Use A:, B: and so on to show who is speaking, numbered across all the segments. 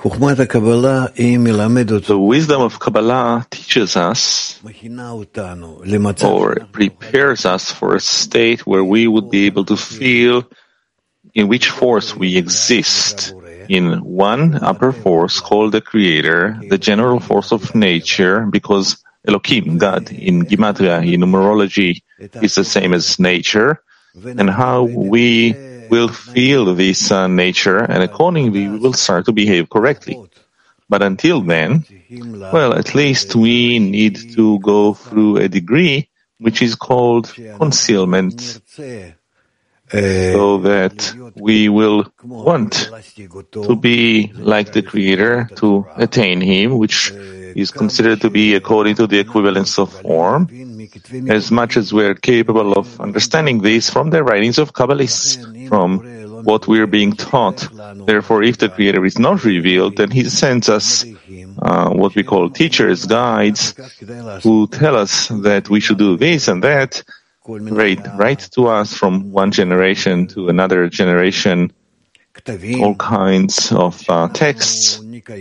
A: The wisdom of Kabbalah teaches us or prepares us for a state where we would be able to feel in which force we exist. In one upper force called the Creator, the general force of nature, because Elohim, God, in Gematria, in numerology, is the same as nature, and how we will feel this nature, and accordingly we will start to behave correctly. But until then, well, at least we need to go through a degree which is called concealment, so that we will want to be like the Creator, to attain Him, which is considered to be according to the equivalence of form, as much as we are capable of understanding this from the writings of Kabbalists, from what we are being taught. Therefore, if the Creator is not revealed, then He sends us what we call teachers, guides, who tell us that we should do this and that, right to us from one generation to another generation, all kinds of texts,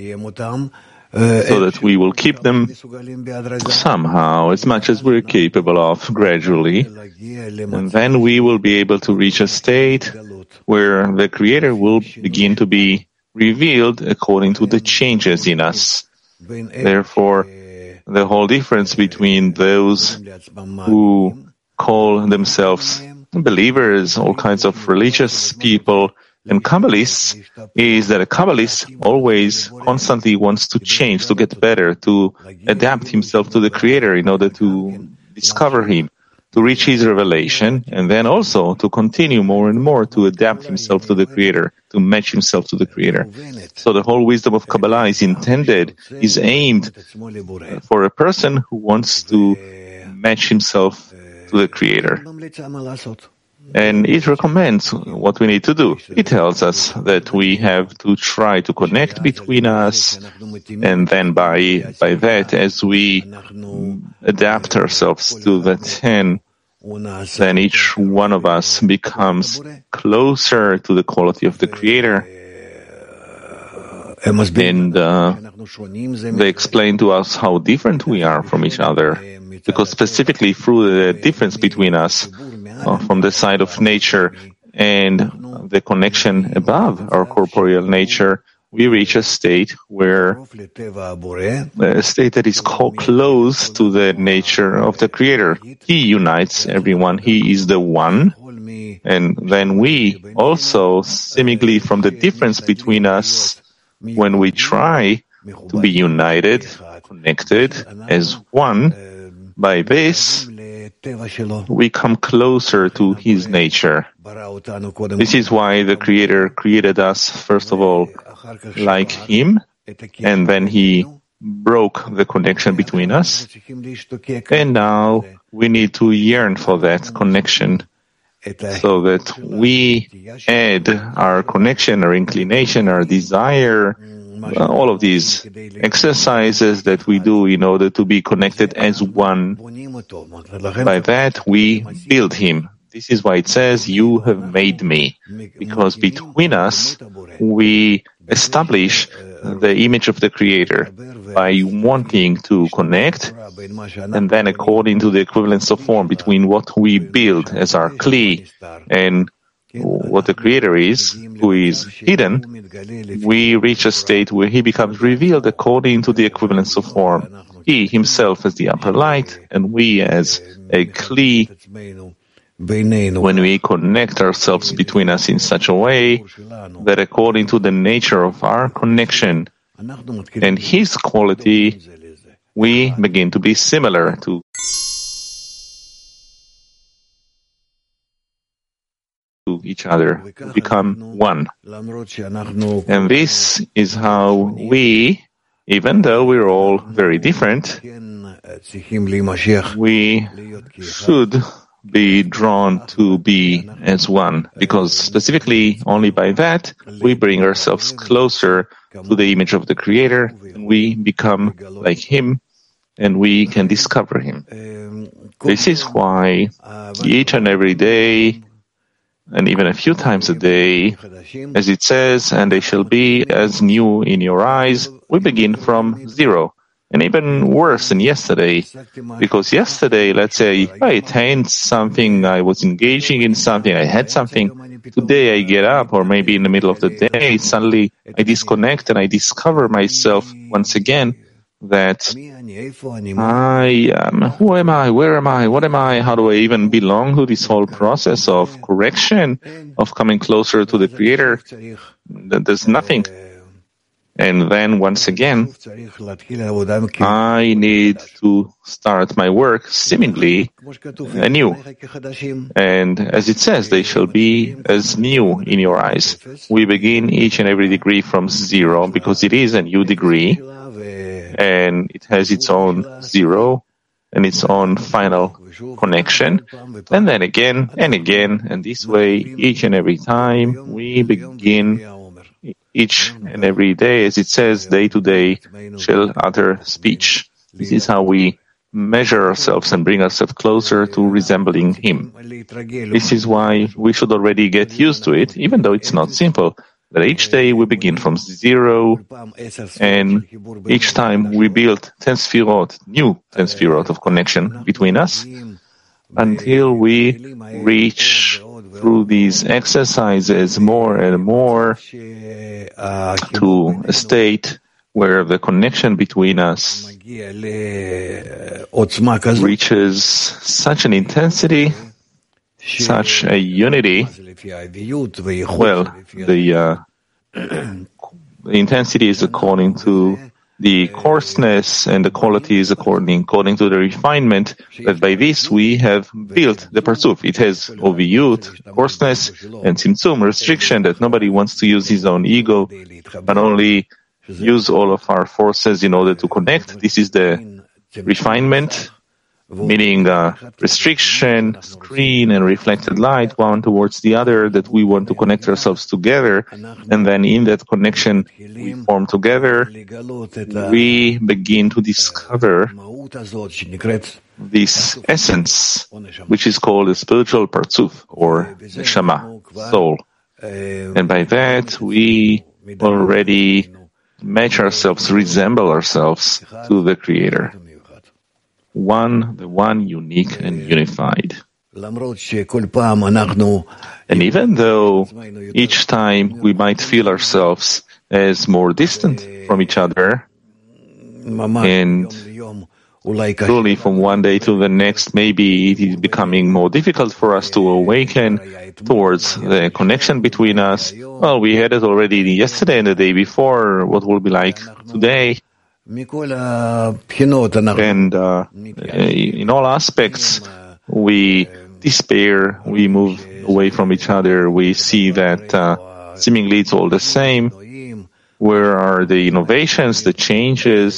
A: so that we will keep them somehow, as much as we're capable of, gradually, and then we will be able to reach a state where the Creator will begin to be revealed according to the changes in us. Therefore, the whole difference between those who call themselves believers, all kinds of religious people, and Kabbalists, is that a Kabbalist always constantly wants to change, to get better, to adapt himself to the Creator in order to discover Him, to reach His revelation, and then also to continue more and more to adapt himself to the Creator, to match himself to the Creator. So the whole wisdom of Kabbalah is aimed for a person who wants to match himself to the Creator. And it recommends what we need to do. It tells us that we have to try to connect between us, and then by that, as we adapt ourselves to the 10, then each one of us becomes closer to the quality of the Creator. And they explain to us how different we are from each other, because specifically through the difference between us, from the side of nature and the connection above our corporeal nature, we reach a state that is close to the nature of the Creator. He unites everyone. He is the one. And then we also, seemingly from the difference between us, when we try to be united, connected as one, by this, we come closer to His nature. This is why the Creator created us, first of all, like Him, and then He broke the connection between us. And now we need to yearn for that connection, so that we add our connection, our inclination, our desire, all of these exercises that we do in order to be connected as one. By that, we build Him. This is why it says, "You have made me," because between us, we establish the image of the Creator by wanting to connect, and then according to the equivalence of form between what we build as our Kli and what the Creator is, who is hidden, we reach a state where He becomes revealed according to the equivalence of form. He Himself as the upper light, and we as a Kli, when we connect ourselves between us in such a way that according to the nature of our connection and His quality, we begin to be similar to each other, become one. And this is how we, even though we're all very different, we should be drawn to be as one, because specifically only by that we bring ourselves closer to the image of the Creator, and we become like Him, and we can discover Him. This is why each and every day and even a few times a day, as it says, and they shall be as new in your eyes. We begin from zero. And even worse than yesterday, because yesterday, let's say, I attained something, I was engaging in something, I had something. Today I get up, or maybe in the middle of the day, suddenly I disconnect and I discover myself once again that I am, who am I, where am I, what am I, how do I even belong to this whole process of correction, of coming closer to the Creator? There's nothing. And then once again, I need to start my work seemingly anew. And as it says, they shall be as new in your eyes. We begin each and every degree from zero because it is a new degree and it has its own zero and its own final connection. And then again and again, and this way each and every time we begin each and every day, as it says, day to day shall utter speech. This is how we measure ourselves and bring ourselves closer to resembling Him. This is why we should already get used to it, even though it's not simple. That each day we begin from zero, and each time we build 10 sfirot, new 10 sfirot of connection between us, until we reach through these exercises more and more to a state where the connection between us reaches such an intensity, such a unity. Well, the intensity is according to the coarseness, and the quality is according to the refinement, that by this we have built the Parzuf. It has oviyut, coarseness, and tzimtzum, restriction, that nobody wants to use his own ego, but only use all of our forces in order to connect. This is the refinement, meaning restriction, screen, and reflected light, one towards the other, that we want to connect ourselves together, and then in that connection we form together. We begin to discover this essence, which is called the spiritual Parzuf, or neshama, soul. And by that we already match ourselves, resemble ourselves to the Creator. The one unique and unified. And even though each time we might feel ourselves as more distant from each other, and truly from one day to the next, maybe it is becoming more difficult for us to awaken towards the connection between us. Well, we had it already yesterday and the day before. What will be like today? And in all aspects, we despair, we move away from each other, we see that seemingly it's all the same. Where are the innovations, the changes,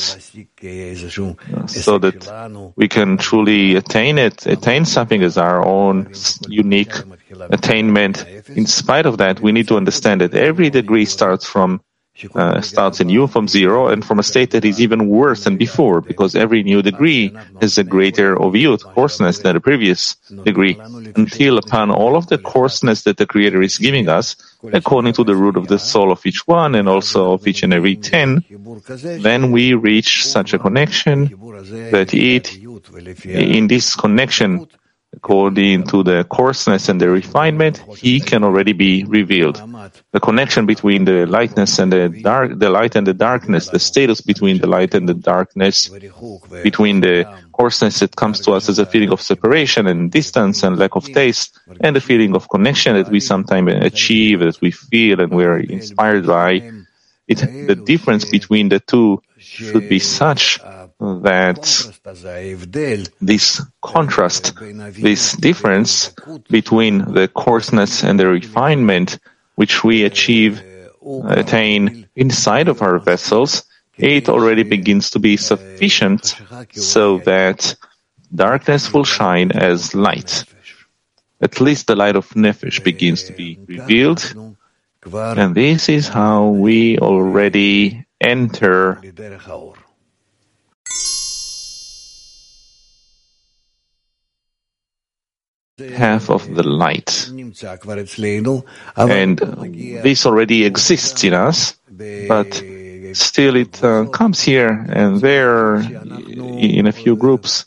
A: so that we can truly attain something as our own unique attainment? In spite of that, we need to understand that every degree starts anew from zero, and from a state that is even worse than before, because every new degree has a greater oviyut, coarseness, than the previous degree, until upon all of the coarseness that the Creator is giving us, according to the root of the soul of each one, and also of each and every 10, then we reach such a connection that in this connection, according to the coarseness and the refinement, He can already be revealed. The connection between the lightness and the light and the darkness, the status between the light and the darkness, between the coarseness that comes to us as a feeling of separation and distance and lack of taste, and the feeling of connection that we sometimes achieve, that we feel and we are inspired by. The difference between the two should be such that this contrast, this difference between the coarseness and the refinement which we attain inside of our vessels, it already begins to be sufficient so that darkness will shine as light. At least the light of Nefesh begins to be revealed, and this is how we already enter path of the light. And this already exists in us, but still it comes here and there in a few groups.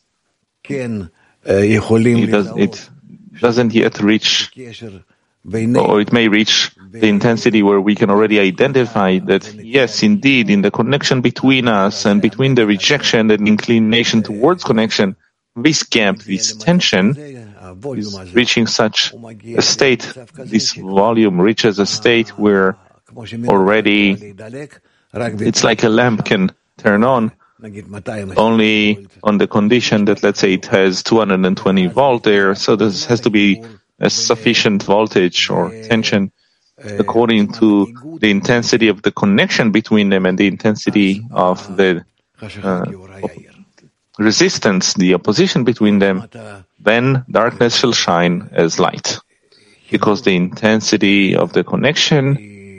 A: It doesn't yet reach, or it may reach the intensity where we can already identify that, yes, indeed, in the connection between us and between the rejection and inclination towards connection, this gap, this tension, is reaching such a state, this volume reaches a state where already it's like a lamp can turn on only on the condition that, let's say, it has 220 volt there, so this has to be a sufficient voltage or tension according to the intensity of the connection between them and the intensity of the resistance, the opposition between them, then darkness shall shine as light. Because the intensity of the connection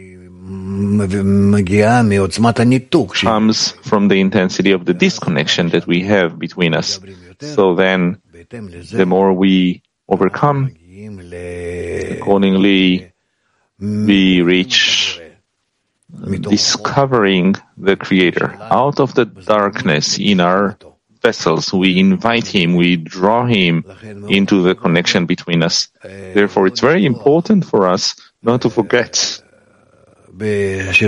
A: comes from the intensity of the disconnection that we have between us. So then, the more we overcome, accordingly, we reach discovering the Creator. Out of the darkness in our vessels, we invite Him, we draw Him into the connection between us. Therefore, it's very important for us not to forget, as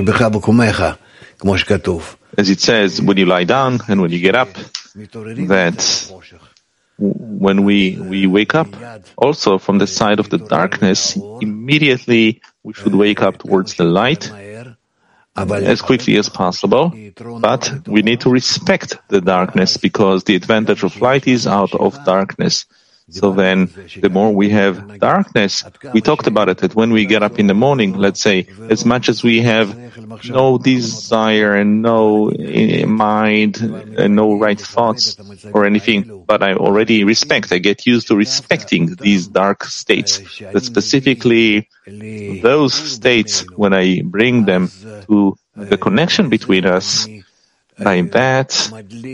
A: it says, when you lie down and when you get up, that when we wake up also from the side of the darkness, immediately we should wake up towards the light as quickly as possible. But we need to respect the darkness because the advantage of light is out of darkness. So then, the more we have darkness, we talked about it, that when we get up in the morning, let's say, as much as we have no desire and no mind and no right thoughts or anything, but I already get used to respecting these dark states. But specifically, those states, when I bring them to the connection between us, by that,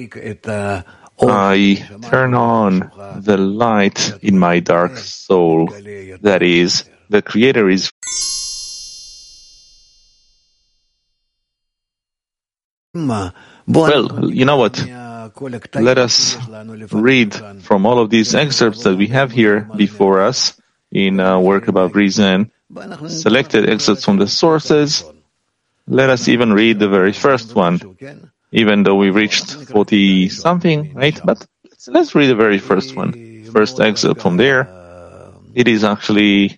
A: I turn on the light in my dark soul. That is, the Creator is. Well, you know what? Let us read from all of these excerpts that we have here before us in Work About Reason, selected excerpts from the sources. Let us even read the very first one. Even though we reached 40-something, right? But let's read the very first one. First excerpt from there. It is actually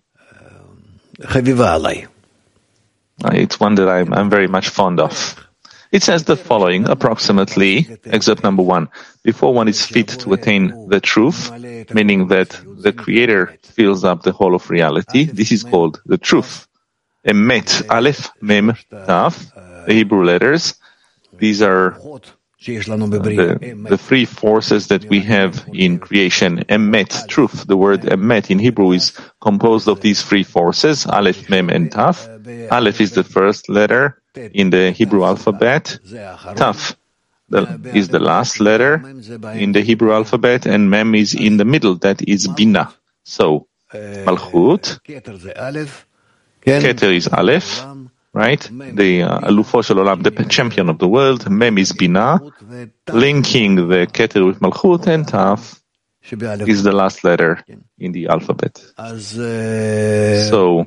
A: it's one that I'm very much fond of. It says the following, approximately, excerpt number 1. Before one is fit to attain the truth, meaning that the Creator fills up the whole of reality, this is called the truth. Emet, Aleph, Mem, Taf, the Hebrew letters. These are the three forces that we have in creation. Emet, truth. The word emet in Hebrew is composed of these three forces, Aleph, Mem, and Taf. Aleph is the first letter in the Hebrew alphabet. Taf is the last letter in the Hebrew alphabet, and Mem is in the middle, that is Bina. So, Malchut, Keter is Aleph, right? The Alufo Shel Olam, the champion of the world. Mem is Bina, linking the Keter with Malchut, and Taf is the last letter in the alphabet. So,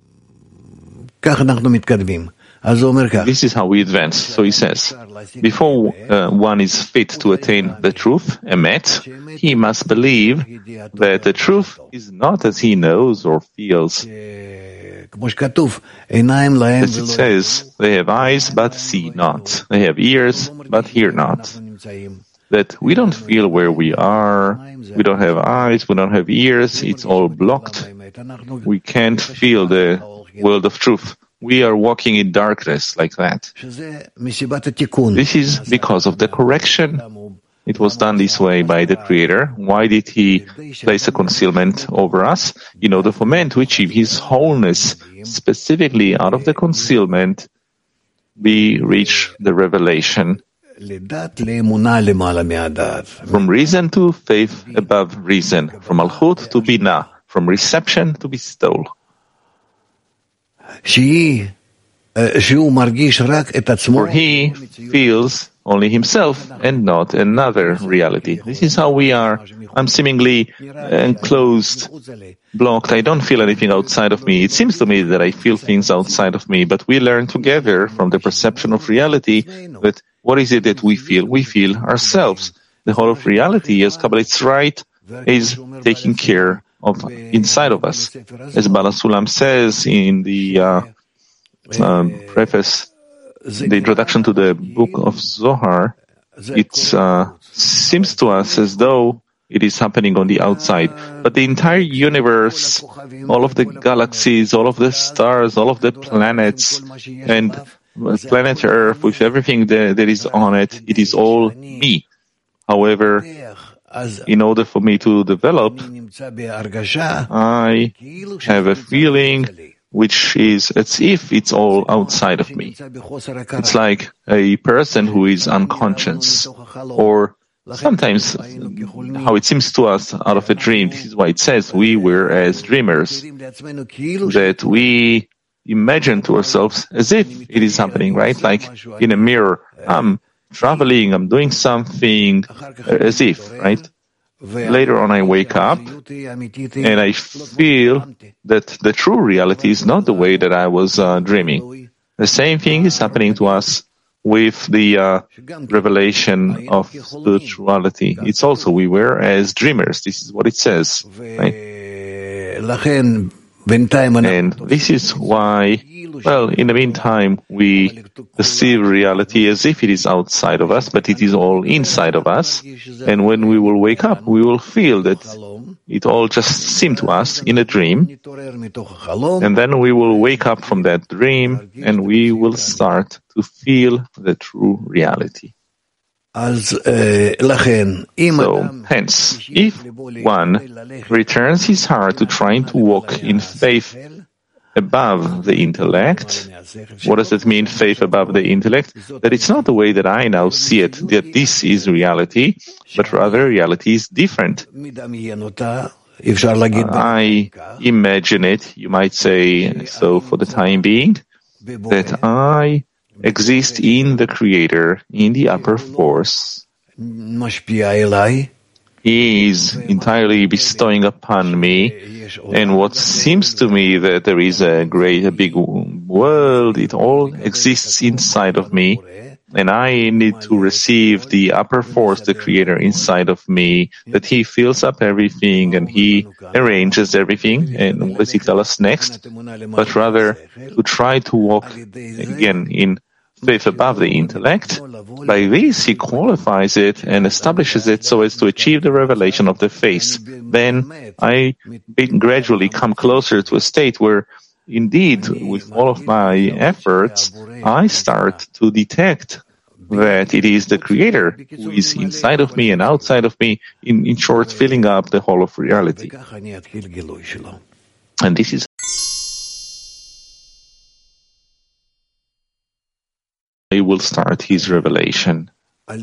A: this is how we advance. So he says, before one is fit to attain the truth, emet, he must believe that the truth is not as he knows or feels. As it says, they have eyes but see not. They have ears but hear not. That we don't feel where we are, we don't have eyes, we don't have ears, it's all blocked. We can't feel the world of truth. We are walking in darkness like that. This is because of the correction. It was done this way by the Creator. Why did He place a concealment over us? In order for man to achieve his wholeness. Specifically, out of the concealment, we reach the revelation. From reason to faith above reason, from malchut to binah, from reception to bestowal. For he feels only himself and not another reality. This is how we are. I'm seemingly enclosed, blocked. I don't feel anything outside of me. It seems to me that I feel things outside of me, but we learn together from the perception of reality that what is it that we feel? We feel ourselves. The whole of reality, as Kabbalists write, is taking care of inside of us. As Baal HaSulam says in the preface, the introduction to the book of Zohar, it seems to us as though it is happening on the outside. But the entire universe, all of the galaxies, all of the stars, all of the planets, and planet Earth, with everything that is on it, it is all me. However, in order for me to develop, I have a feeling which is as if it's all outside of me. It's like a person who is unconscious, or sometimes how it seems to us out of a dream. This is why it says we were as dreamers, that we imagine to ourselves as if it is happening, right? Like in a mirror, I'm traveling, I'm doing something, as if, right? Later on I wake up and I feel that the true reality is not the way that I was dreaming. The same thing is happening to us with the revelation of spirituality. It's also we were as dreamers. This is what it says, right? And this is why, well, in the meantime, we perceive reality as if it is outside of us, but it is all inside of us. And when we will wake up, we will feel that it all just seemed to us in a dream. And then we will wake up from that dream and we will start to feel the true reality. So, hence, if one returns his heart to trying to walk in faith above the intellect, what does it mean, faith above the intellect? That it's not the way that I now see it, that this is reality, but rather reality is different. I imagine it, you might say, so for the time being, that I exist in the Creator, in the upper force. He is entirely bestowing upon me, and what seems to me that there is a big world, it all exists inside of me, and I need to receive the upper force, the Creator inside of me, that He fills up everything and He arranges everything. And what does He tell us next? But rather to try to walk again in faith above the intellect. By this, he qualifies it and establishes it so as to achieve the revelation of the face. Then I gradually come closer to a state where, indeed, with all of my efforts, I start to detect that it is the Creator who is inside of me and outside of me, in short, filling up the whole of reality. And this is he will start his revelation. As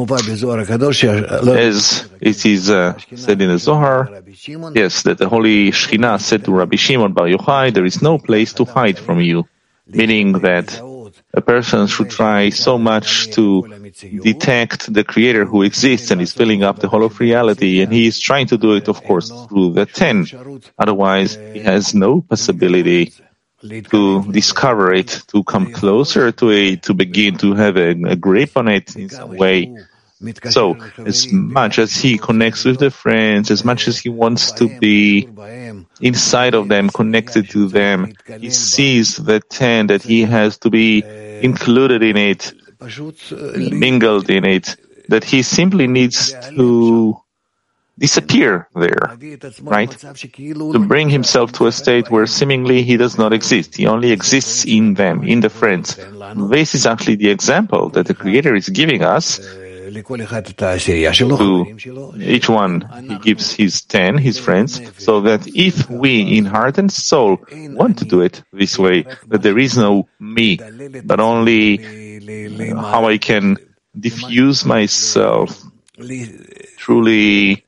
A: it is said in the Zohar, yes, that the Holy Shekhinah said to Rabbi Shimon Bar Yochai, there is no place to hide from you, meaning that a person should try so much to detect the Creator who exists and is filling up the whole of reality, and he is trying to do it, of course, through the 10. Otherwise, he has no possibility to discover it, to come closer to it, to begin to have a grip on it in some way. So, as much as he connects with the friends, as much as he wants to be inside of them, connected to them, he sees the 10 that he has to be included in it, mingled in it, that he simply needs to disappear there, right? To bring himself to a state where seemingly he does not exist. He only exists in them, in the friends. This is actually the example that the Creator is giving us. To each one, he gives his 10, his friends, so that if we in heart and soul want to do it this way, that there is no me, but only how I can diffuse myself, truly,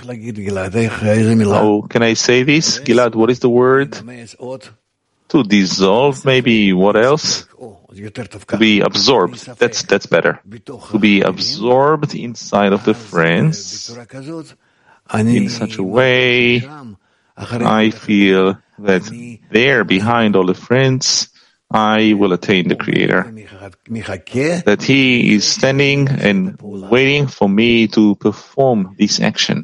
A: how can I say this? Gilad, what is the word? To dissolve, maybe. What else? To be absorbed. That's better. To be absorbed inside of the friends in such a way, I feel that there, behind all the friends, I will attain the Creator. That He is standing and waiting for me to perform this action.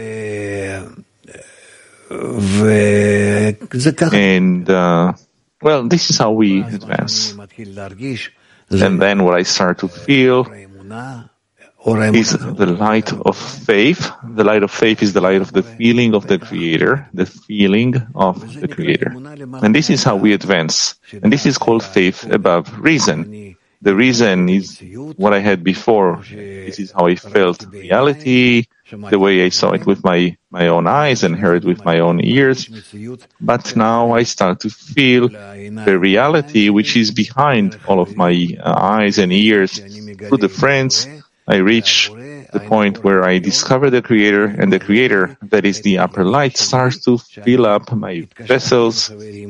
A: And, this is how we advance. And then what I start to feel is the light of faith. The light of faith is the light of the feeling of the Creator, the feeling of the Creator. And this is how we advance. And this is called faith above reason. The reason is what I had before. This is how I felt reality, the way I saw it with my own eyes and heard it with my own ears. But now I start to feel the reality which is behind all of my eyes and ears. Through the friends, I reach the point where I discover the Creator, and the Creator, that is the upper light, starts to fill up my vessels.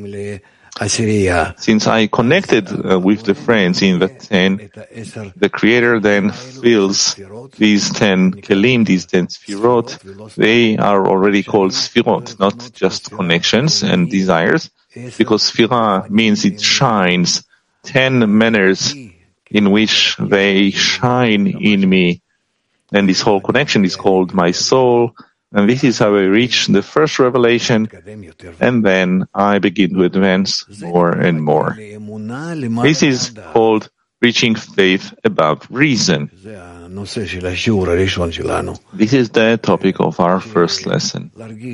A: Since I connected with the friends in the 10, the Creator then fills these 10 kelim, these 10 sfirot. They are already called sfirot, not just connections and desires, because sfira means it shines, 10 manners in which they shine in me. And this whole connection is called my soul. And this is how I reach the first revelation, and then I begin to advance more and more. This is called reaching faith above reason. This is the topic of our first lesson.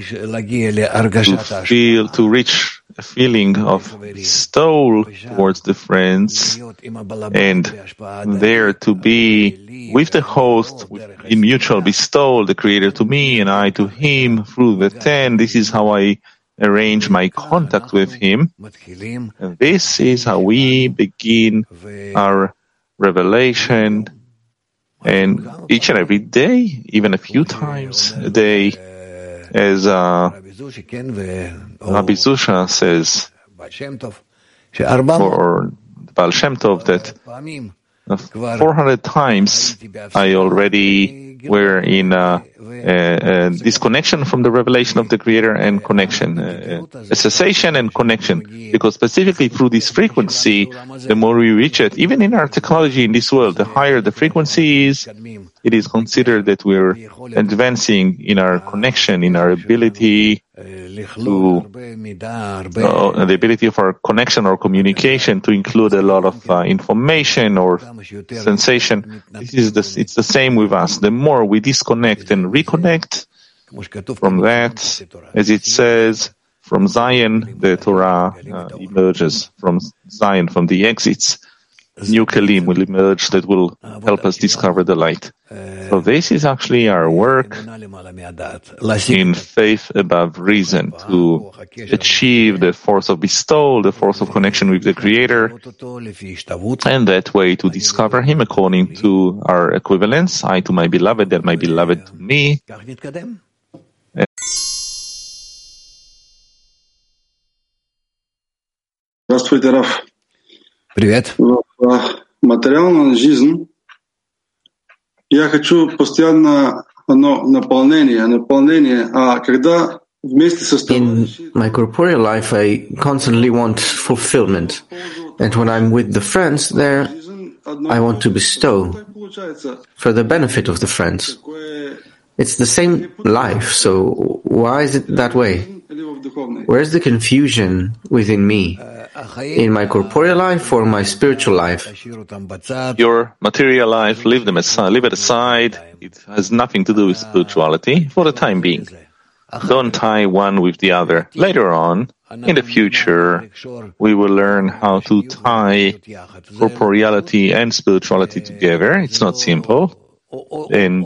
A: To reach a feeling of bestowal towards the friends, and there to be with the host, in mutual bestowal, the Creator to me and I to Him through the 10. This is how I arrange my contact with Him. And this is how we begin our revelation. And each and every day, even a few times a day, as Rabbi Zusha says, or Baal Shem Tov, that 400 times I already were in disconnection from the revelation of the Creator and connection, a cessation and connection, because specifically through this frequency, the more we reach it, even in our technology in this world, the higher the frequency is, it is considered that we're advancing in our connection, in our ability to the ability of our connection or communication to include a lot of information or sensation. It's the same with us. The more we disconnect and reconnect from that, as it says, from Zion, the Torah emerges. From Zion, from the exits, new kelim will emerge that will help us discover the light. So this is actually our work in faith above reason, to achieve the force of bestowal, the force of connection with the Creator, and that way to discover Him according to our equivalence, I to my beloved and my beloved to me.
B: Здравствуйте, Раф. Привет. В материальной жизни я хочу постоянно наполнение, а когда вместе со
C: In my corporeal life, I constantly want fulfillment. And when I'm with the friends there, I want to bestow for the benefit of the friends. It's the same life, so why is it that way? Where's the confusion within me? In my corporeal life or my spiritual life?
A: Your material life, leave it aside. It has nothing to do with spirituality for the time being. Don't tie one with the other. Later on, in the future, we will learn how to tie corporeality and spirituality together. It's not simple. And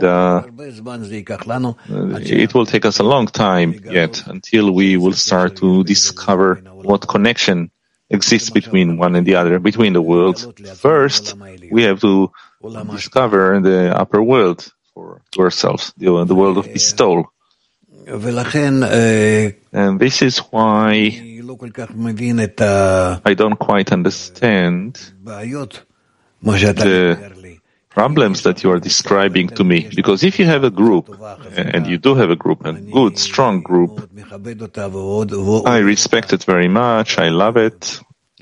A: it will take us a long time yet until we will start to discover what connection exists between one and the other, between the worlds. First, we have to discover the upper world for ourselves, the world of bestowal. And this is why I don't quite understand the problems that you are describing to me. Because if you have a group, and you do have a group, a good, strong group, I respect it very much, I love it.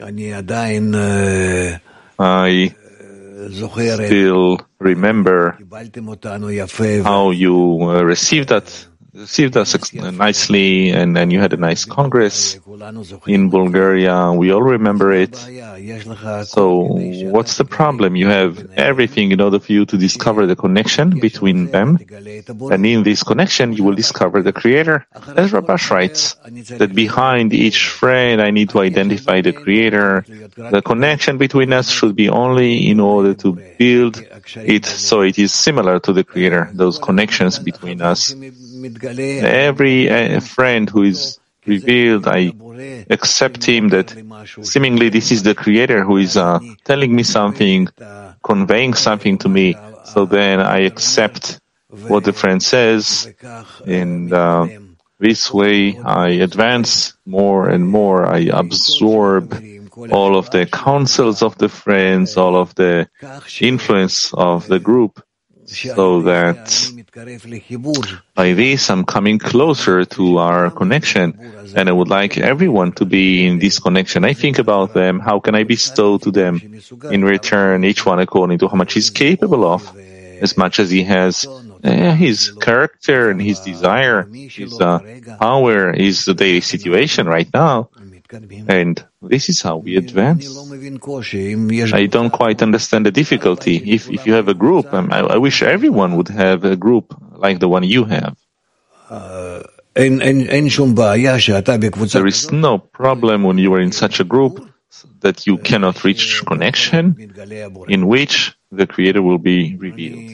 A: I still remember how you received us nicely, and then you had a nice congress in Bulgaria. We all remember it. So what's the problem? You have everything in order for you to discover the connection between them, and in this connection you will discover the Creator. As Rabash writes, that behind each friend I need to identify the Creator. The connection between us should be only in order to build it so it is similar to the Creator, those connections between us. Every friend who is revealed, I accept him that seemingly this is the Creator who is telling me something, conveying something to me. So then I accept what the friend says, and this way I advance more and more. I absorb all of the counsels of the friends, all of the influence of the group, so that by this I'm coming closer to our connection, and I would like everyone to be in this connection. I think about them, how can I bestow to them in return, each one according to how much he's capable of, as much as he has his character and his desire, his power, his daily situation right now. And this is how we advance. I don't quite understand the difficulty. If you have a group, I wish everyone would have a group like the one you have. There is no problem when you are in such a group that you cannot reach connection in which the Creator will be revealed.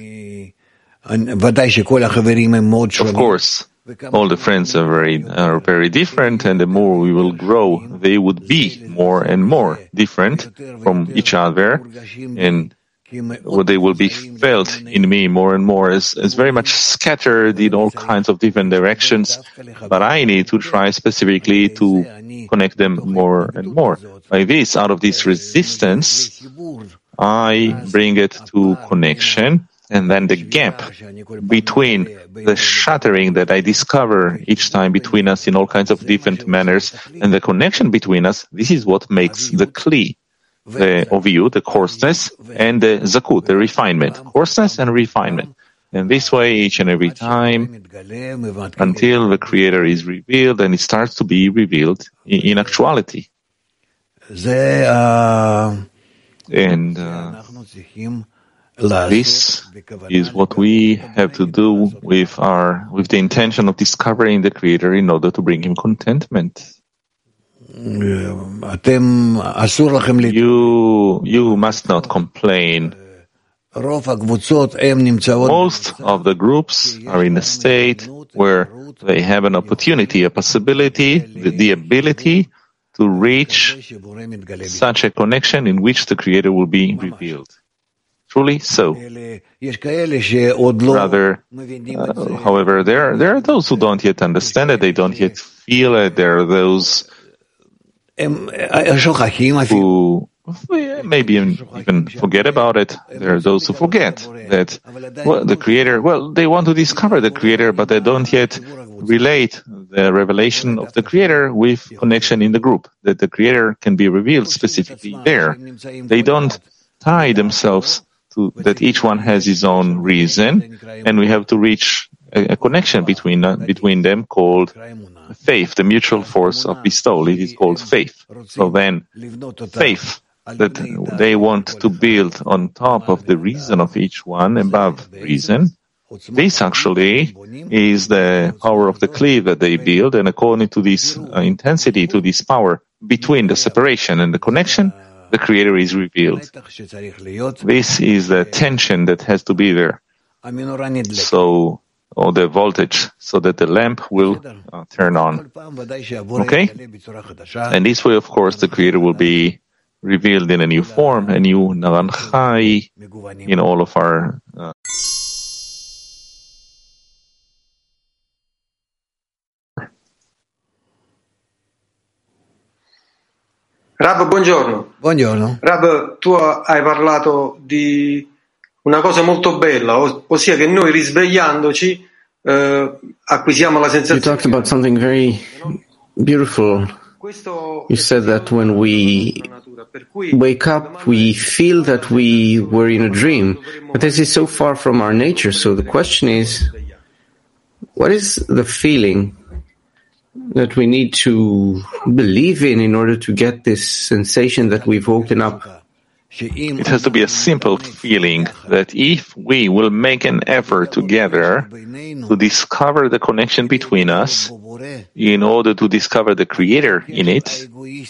A: Of course, all the friends are very different, and the more we will grow, they would be more and more different from each other, and they will be felt in me more and more as very much scattered in all kinds of different directions. But I need to try specifically to connect them more and more. By this, out of this resistance, I bring it to connection. And then the gap between the shattering that I discover each time between us in all kinds of different manners and the connection between us, this is what makes the kli, the oviut, the coarseness, and the zakut, the refinement, coarseness and refinement. And this way, each and every time, until the Creator is revealed, and it starts to be revealed in actuality. And this is what we have to do with the intention of discovering the Creator in order to bring Him contentment. You must not complain. Most of the groups are in a state where they have an opportunity, a possibility, the ability to reach such a connection in which the Creator will be revealed. Truly so. Rather, however, there are those who don't yet understand it, they don't yet feel it, there are those who maybe even forget about it. There are those who forget that the Creator, they want to discover the Creator, but they don't yet relate the revelation of the Creator with connection in the group, that the Creator can be revealed specifically there. They don't tie themselves to that each one has his own reason, and we have to reach a connection between them called faith, the mutual force of bestowal. It is called faith. So then, faith that they want to build on top of the reason of each one, above reason. This actually is the power of the kli that they build, and according to this intensity, to this power between the separation and the connection, the Creator is revealed. This is the tension that has to be there. So or the voltage so that the lamp will turn on. Okay? And this way, of course, the Creator will be revealed in a new form, a new Naran Chai in all of our
D: Rab, buongiorno.
E: Buongiorno.
D: Rab, tu hai parlato di una cosa molto bella, ossia che noi risvegliandoci acquisiamo la sensazione.
C: You talked about something very beautiful. You said that when we wake up, we feel that we were in a dream. But this is so far from our nature. So the question is, what is the feeling that we need to believe in order to get this sensation that we've woken up?
A: It has to be a simple feeling that if we will make an effort together to discover the connection between us in order to discover the Creator in it,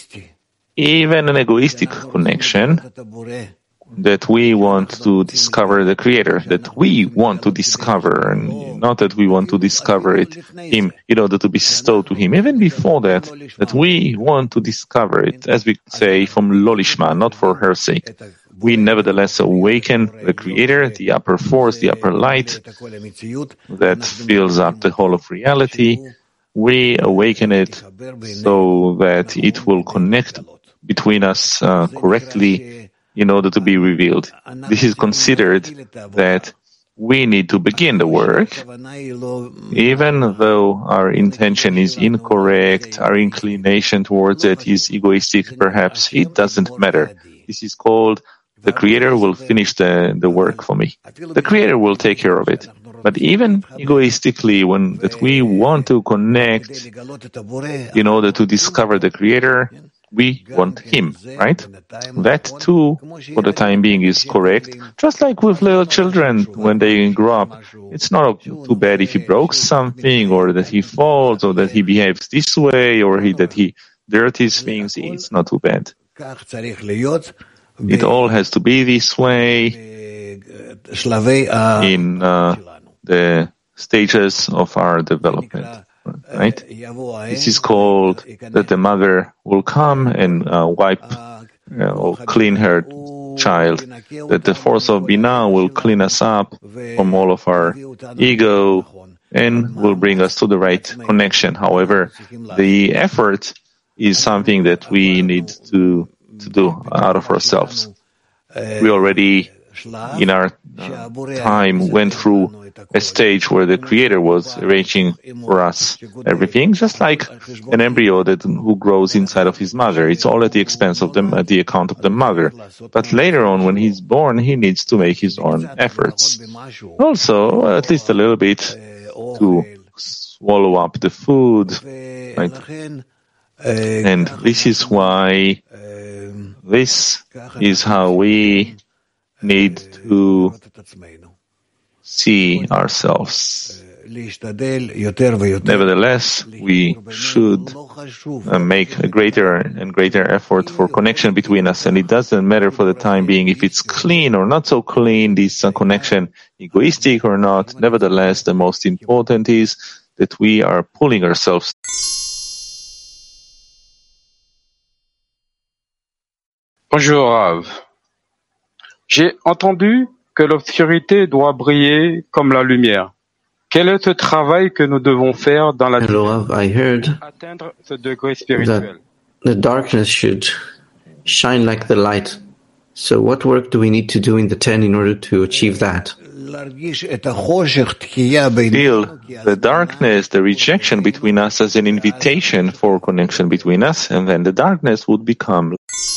A: even an egoistic connection, that we want to discover the Creator, that we want to discover, and not that we want to discover Him in order to bestow to Him. Even before that, that we want to discover it, as we say, from Lo Lishma, not for her sake. We nevertheless awaken the Creator, the upper force, the upper light that fills up the whole of reality. We awaken it so that it will connect between us correctly in order to be revealed. This is considered that we need to begin the work, even though our intention is incorrect, our inclination towards it is egoistic, perhaps. It doesn't matter. This is called the Creator will finish the work for me. The Creator will take care of it. But even egoistically, when that we want to connect in order to discover the Creator, we want Him, right? That too, for the time being, is correct. Just like with little children, when they grow up, it's not too bad if he broke something, or that he falls, or that he behaves this way, or that he dirties things. It's not too bad. It all has to be this way in the stages of our development. Right? This is called that the mother will come and wipe or clean her child, that the force of Binah will clean us up from all of our ego and will bring us to the right connection. However, the effort is something that we need to do out of ourselves. We already, in our time, went through a stage where the Creator was arranging for us everything, just like an embryo who grows inside of his mother. It's all at the expense of them, at the account of the mother. But later on, when he's born, he needs to make his own efforts. Also, at least a little bit, to swallow up the food. Right? And this is why, this is how we need to see ourselves. Nevertheless, we should make a greater and greater effort for connection between us, and it doesn't matter for the time being if it's clean or not so clean, this connection, egoistic or not. Nevertheless, the most important is that we are pulling ourselves.
F: Bonjour Rav. J'ai entendu que l'obscurité doit briller comme la lumière. Quel est ce travail que nous devons faire dans la vie pour atteindre ce degré spirituel?
C: The darkness should shine like the light. So what work do we need to do in the 10 in order to achieve that?
A: Feel the darkness, the rejection between us as an invitation for connection between us, and then the darkness would become.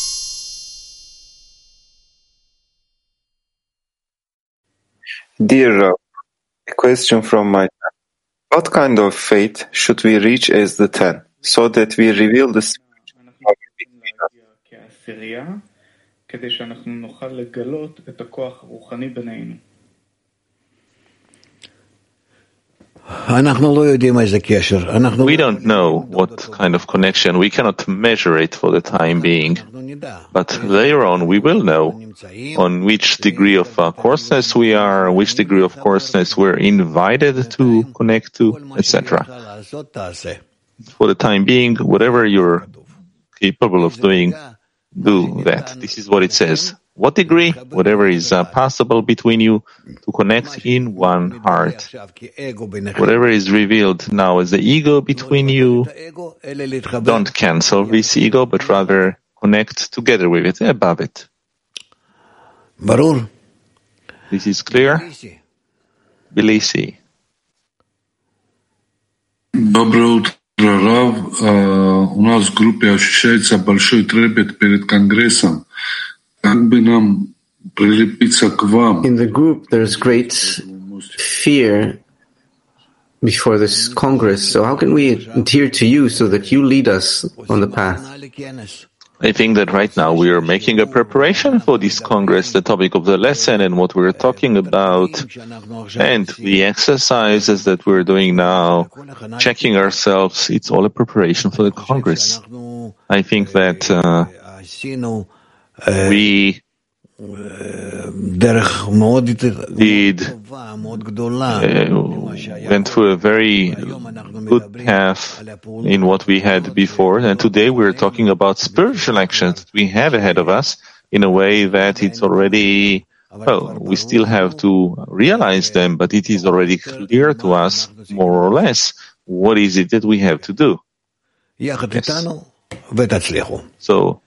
G: Dear Rav, a question from my time. What kind of faith should we reach as the 10, so that we reveal the spiritual power between us?
A: We don't know what kind of connection. We cannot measure it for the time being. But later on, we will know on which degree of coarseness we are, which degree of coarseness we're invited to connect to, etc. For the time being, whatever you're capable of doing, do that. This is what it says. What degree? Whatever is possible between you to connect in one heart. Whatever is revealed now as the ego between you, don't cancel this ego, but rather connect together with it, above it. This is clear? Bilisi.
E: Доброе утро, Рав. У нас в группе ощущается большой трепет перед Конгрессом. Как бы нам прилепиться к вам?
C: In the group, there's great fear before this Congress. So how can we adhere to you so that you lead us on the path?
A: I think that right now we are making a preparation for this Congress, the topic of the lesson and what we're talking about, and the exercises that we're doing now, checking ourselves, it's all a preparation for the Congress. I think that we went through a very good path in what we had before, and today we're talking about spiritual actions we have ahead of us in a way that it's already, well, we still have to realize them, but it is already clear to us, more or less, what is it that we have to do. Yes. So,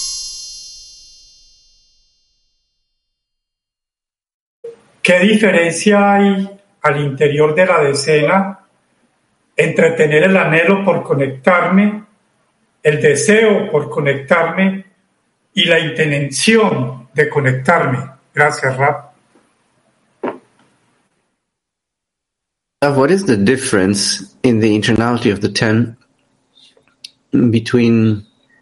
H: ¿qué diferencia hay al interior de la decena entre tener el anhelo por conectarme, el deseo por conectarme y la intención de conectarme? Gracias, Rab.
C: What is the difference in the internality of the 10 between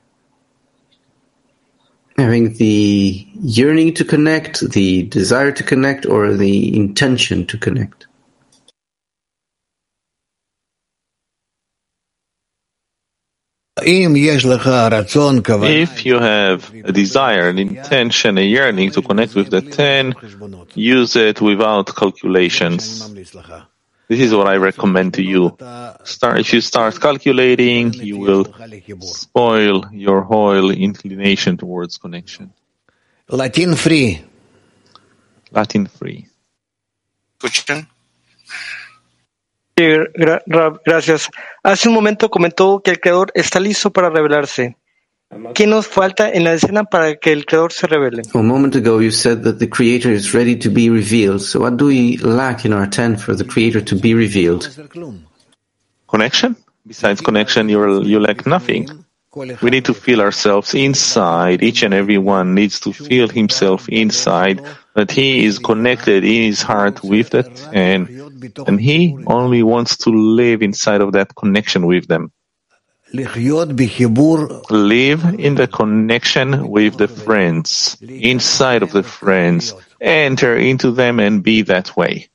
C: having the yearning to connect, the desire to connect, or the intention to connect?
A: if you have a desire, an intention, a yearning to connect with the 10, use it without calculations. This is what I recommend to you. If you start calculating, you will spoil your whole inclination towards connection.
I: Latin free.
J: ¿Escuchan? Sí, gracias. Hace un momento comentó que el Creador está listo para revelarse. ¿Qué nos falta en la escena para que el Creador se revele?
C: A moment ago you said that the Creator is ready to be revealed. So what do we lack in our 10 for the Creator to be revealed?
A: Connection? Besides connection, you lack nothing. We need to feel ourselves inside. Each and every one needs to feel himself inside, that he is connected in his heart with the 10, and he only wants to live inside of that connection with them. Live in the connection with the friends, inside of the friends. Enter into them and be that way.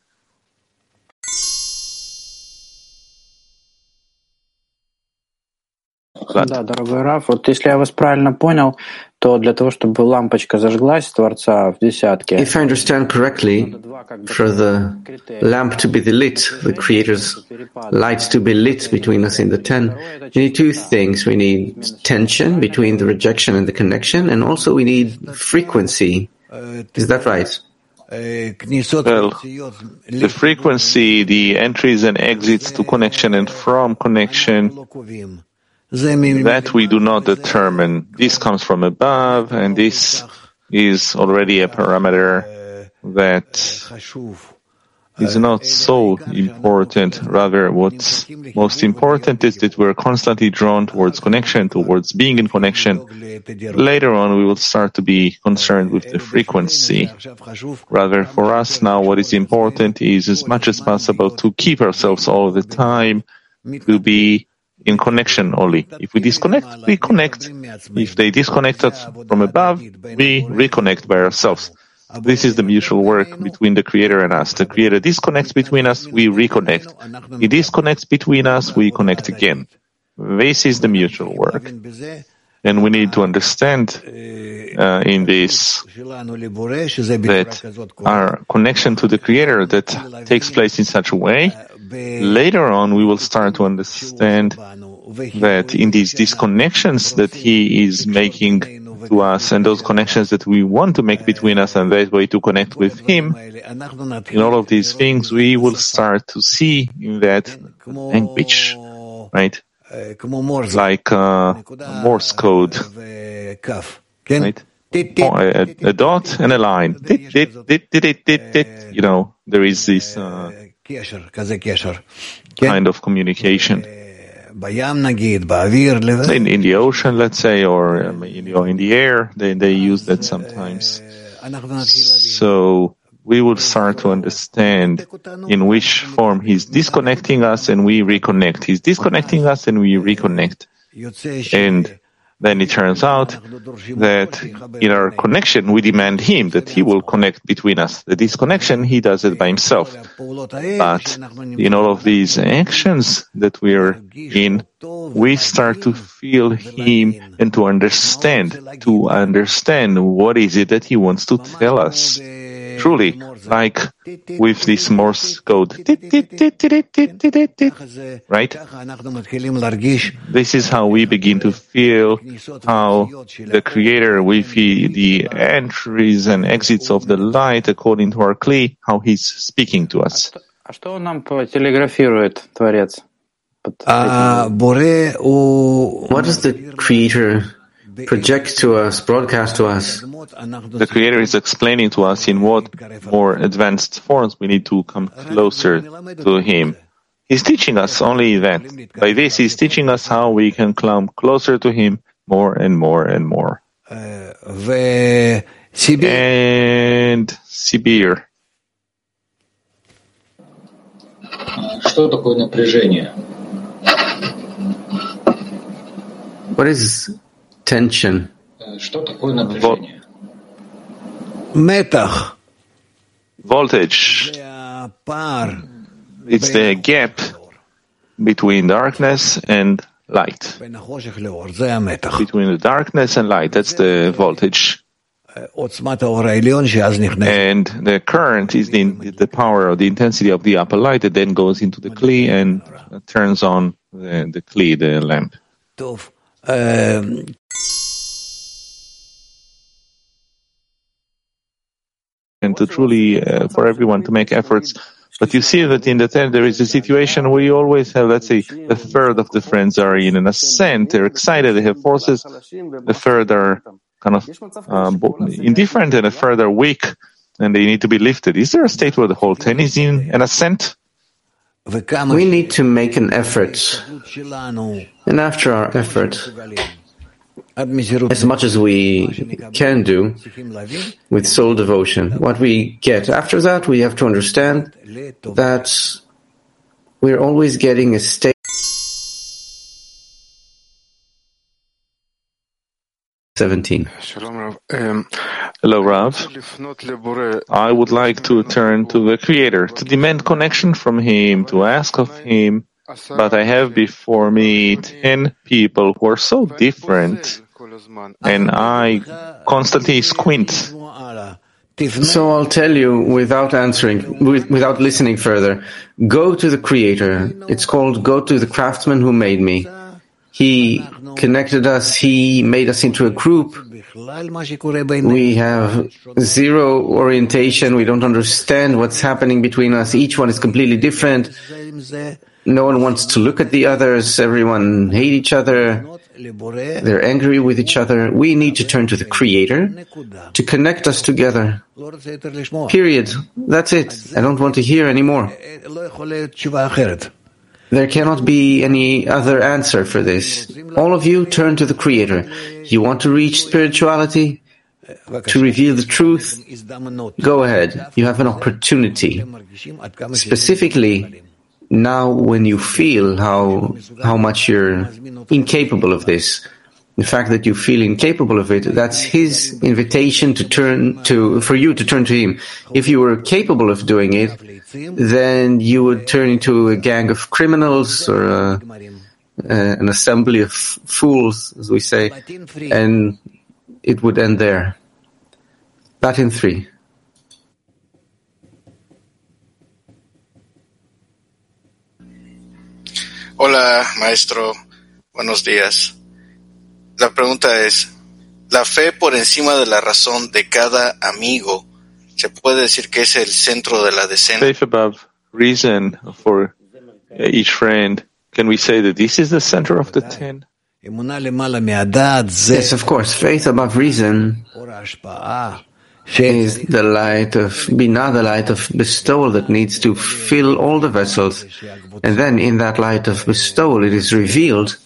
K: Да, дорогой Раф, вот если я вас правильно понял, то для того, чтобы лампочка зажглась Творца в десятке...
C: If I understand correctly, for the lamp to be lit, the Creator's light to be lit between us in the 10, we need two things. We need tension between the rejection and the connection, and also we need frequency. Is that right?
A: Well, the frequency, the entries and exits to connection and from connection, that we do not determine. This comes from above, and this is already a parameter that is not so important. Rather, what's most important is that we're constantly drawn towards connection, towards being in connection. Later on, we will start to be concerned with the frequency. Rather, for us now, what is important is as much as possible to keep ourselves all the time, to be in connection only. If we disconnect, we connect. If they disconnect us from above, we reconnect by ourselves. This is the mutual work between the Creator and us. The Creator disconnects between us, we reconnect. He disconnects between us, we connect again. This is the mutual work. And we need to understand in this that our connection to the Creator that takes place in such a way, later on we will start to understand that in these disconnections that He is making to us and those connections that we want to make between us and that way to connect with Him, in all of these things we will start to see in that language, right? Like Morse code, right? A dot and a line. There is this kind of communication. In the ocean, let's say, or in the air, they use that sometimes. So we will start to understand in which form He's disconnecting us and we reconnect. He's disconnecting us and we reconnect. And then it turns out that in our connection we demand Him, that He will connect between us. The disconnection, He does it by Himself. But in all of these actions that we are in, we start to feel Him and to understand what is it that He wants to tell us. Truly, like with this Morse code, right? This is how we begin to feel how the Creator, with the entries and exits of the light according to our Kli, how He's speaking to us.
K: What
C: does the Creator project to us, broadcast to us?
A: The Creator is explaining to us in what more advanced forms we need to come closer to Him. He's teaching us only that. By this, He's teaching us how we can come closer to Him more and more and more. And Sibir.
C: What is tension?
A: Voltage. It's the gap between darkness and light. Between the darkness and light, that's the voltage. And the current is the power or the intensity of the upper light that then goes into the Kli and turns on the Kli, the lamp. And to truly, for everyone to make efforts. But you see that in the tent there is a situation where you always have, let's say, a third of the friends are in an ascent, they're excited, they have forces, a third are kind of indifferent, and a third are weak, and they need to be lifted. Is there a state where the whole tent is in an ascent?
C: We need to make an effort, and after our effort, as much as we can do with soul devotion, what we get after that, we have to understand that we're always getting a state.
A: Hello, Rav. I would like to turn to the Creator, to demand connection from Him, to ask of Him, but I have before me 10 people who are so different, and I constantly squint.
C: So I'll tell you without listening further, go to the Creator. It's called go to the craftsman who made me. He connected us, He made us into a group. We have zero orientation, we don't understand what's happening between us. Each one is completely different. No one wants to look at the others, everyone hate each other. They're angry with each other. We need to turn to the Creator to connect us together. Period. That's it. I don't want to hear anymore. There cannot be any other answer for this. All of you turn to the Creator. You want to reach spirituality? To reveal the truth? Go ahead. You have an opportunity. Specifically, now when you feel how much you're incapable of this, The fact that you feel incapable of it, that's his invitation for you to turn to him. If you were capable of doing it, then you would turn into a gang of criminals or an assembly of fools, as we say, and it would end there. Latin 3.
L: Hola, maestro. Buenos días. La pregunta es, ¿la fe por encima de la razón de cada amigo se puede decir que es el centro de la decena?
A: Faith above reason for each friend. Can we say that this is the center of the 10?
C: Yes, of course. Faith above reason is the light of Binah, the light of bestowal that needs to fill all the vessels. And then in that light of bestowal, it is revealed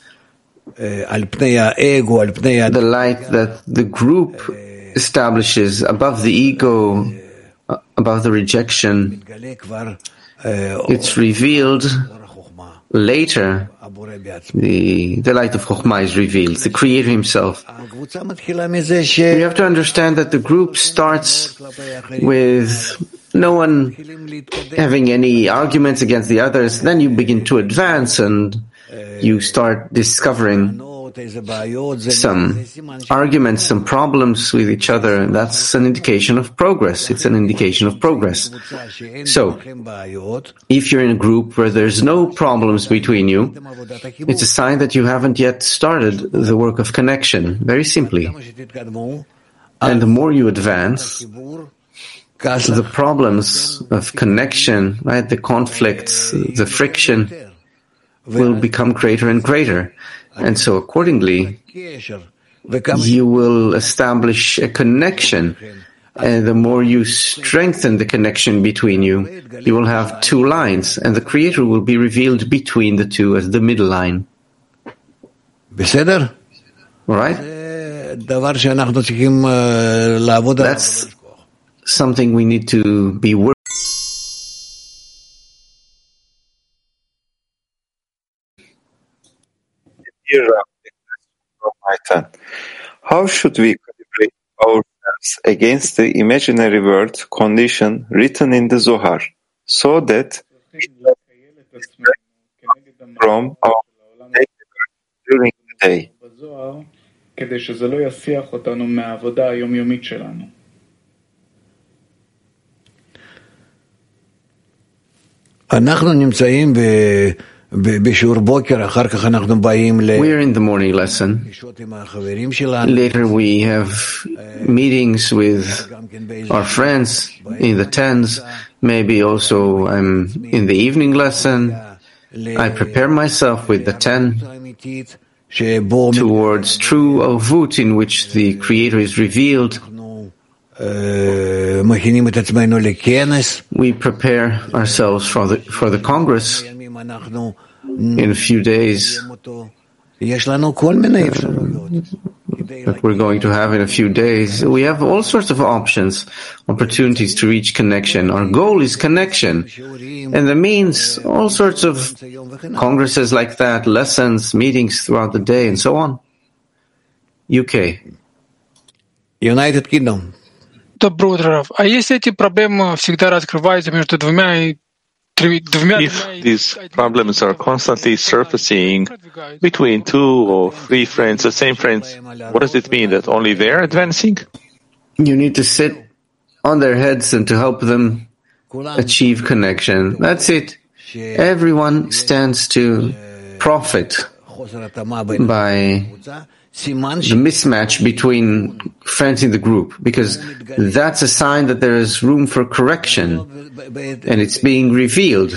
C: the light that the group establishes above the ego, above the rejection. It's revealed later. The light of Chokhmah is revealed, the Creator Himself. We have to understand that the group starts with no one having any arguments against the others. Then you begin to advance and you start discovering some arguments, some problems with each other. That's an indication of progress. It's an indication of progress. So, if you're in a group where there's no problems between you, it's a sign that you haven't yet started the work of connection, very simply. And the more you advance, the problems of connection, right, the conflicts, the friction, will become greater and greater. And so accordingly, you will establish a connection. And the more you strengthen the connection between you, you will have two lines, and the Creator will be revealed between the two as the middle line. All right? That's something we need to be working.
G: How should we calibrate ourselves against the imaginary word condition written in the Zohar, so that we don't distract from our during the day?
C: We are in the morning lesson. Later we have meetings with our friends in the tens. Maybe also I'm in the evening lesson. I prepare myself with the 10 towards true Avut, in which the Creator is revealed. We prepare ourselves for the Congress in a few days that we're going to have in a few days. We have all sorts of options, opportunities to reach connection. Our goal is connection, and that means all sorts of congresses like that, lessons, meetings throughout the day, and so on. UK.
M: United Kingdom. Доброе утро, Рав. А если эти проблемы всегда раскрываются между двумя и
A: If these problems are constantly surfacing between 2 or 3 friends, the same friends, what does it mean? That only they're advancing?
C: You need to sit on their heads and to help them achieve connection. That's it. Everyone stands to profit by the mismatch between friends in the group, because that's a sign that there is room for correction and it's being revealed.